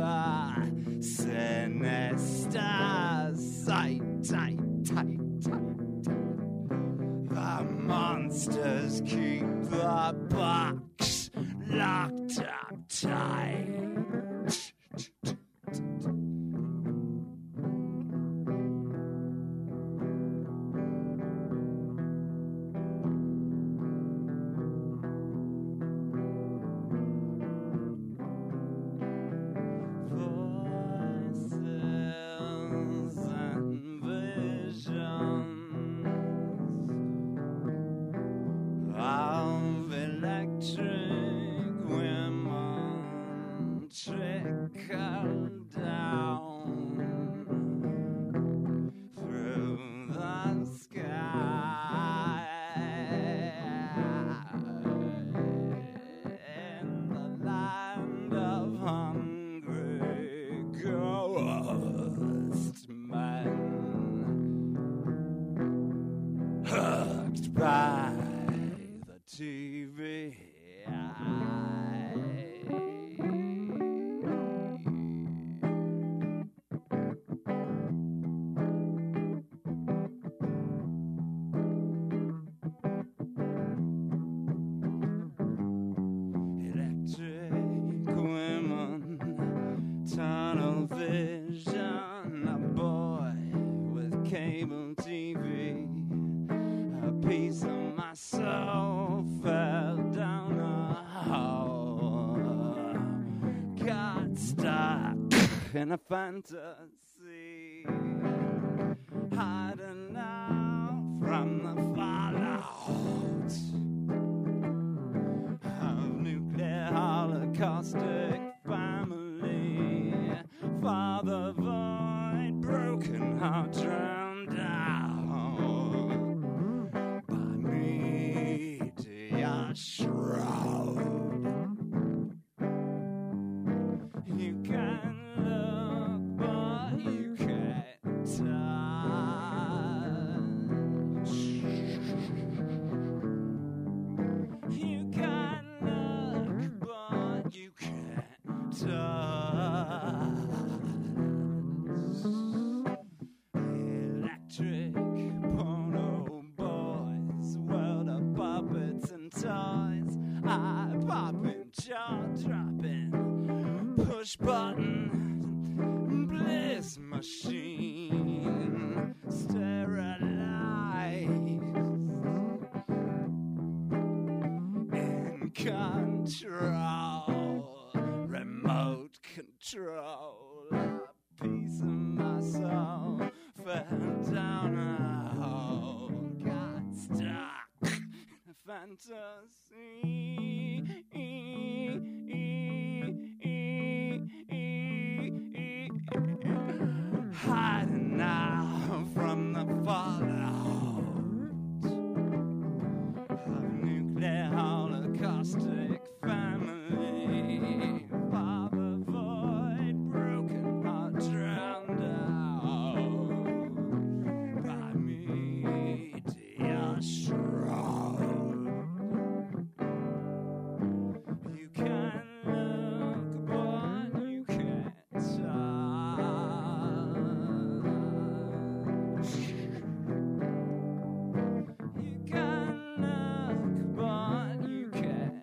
sinister sight, tight, tight, tight, tight. The monsters keep the box locked up tight. Voices and visions of electric women trickle down through the sky in the land of hungry ghost men, hooked by the T V. Electric women, tunnel vision, a boy with cable T V. A piece of my soul fell down a hole, got stuck in a fantasy, hiding out from the fallout of nuclear holocaustic family. Father void, broken heart, machine sterilized in control, remote control. A piece of my soul fell down a hole, got stuck in a fantasy. Hiding now from the fallout of nuclear holocaustic family. Father void, broken heart drowned out by meteor shroud. You can look, but you can't touch. You can look, but you can't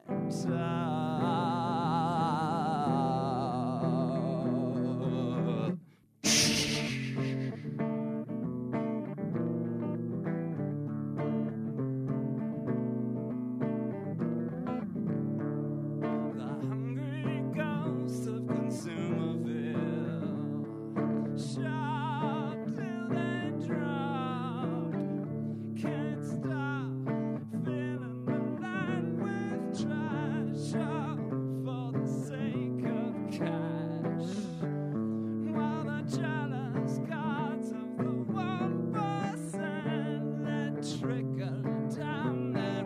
The hungry ghost of Consumerville, shop till they drop. Can't stop filling the line with trash, all for the sake of cash. While the jealous gods of the one percent let trickle down their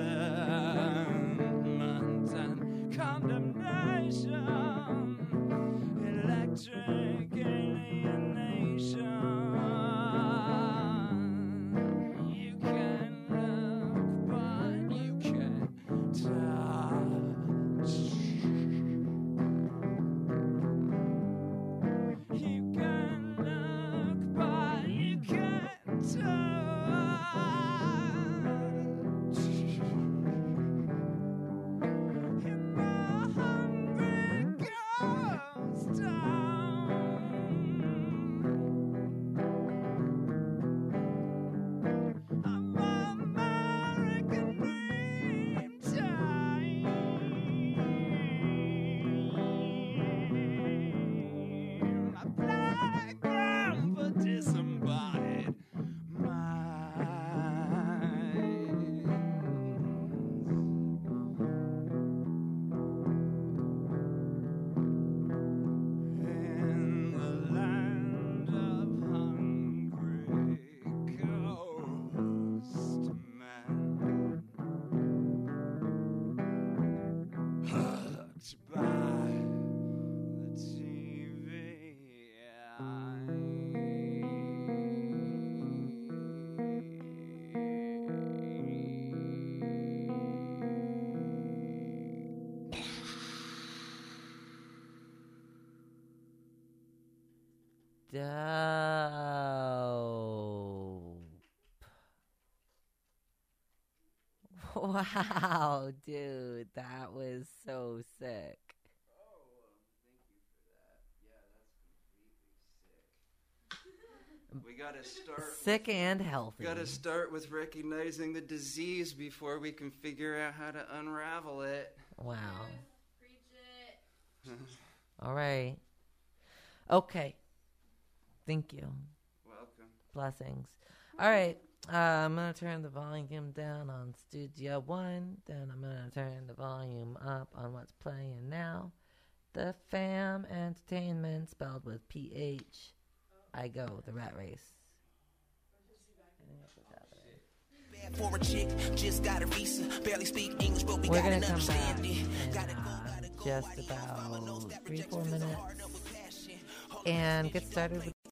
resentment and condemnation, electric alienation. You can look, but you can't touch. You can look, but you can't touch. In the hungry ghost town, of American dream time, a playground for disembodied in the land of hungry ghost men, hooked by the T V. Dope. Wow, dude, that was so sick. We gotta start. Sick and healthy. Gotta start with recognizing the disease before we can figure out how to unravel it. Wow. All right. Okay. Thank you. Welcome. Blessings. All right. Uh, I'm going to turn the volume down on Studio One. Then I'm going to turn the volume up on what's playing now. The Fam Entertainment, spelled with P H. I go, the Rat Race. For a chick, just got a visa, barely speak English, but we We're got gonna an come back understanding. in Gotta go, uh, gotta go, just about three, four minutes and get started with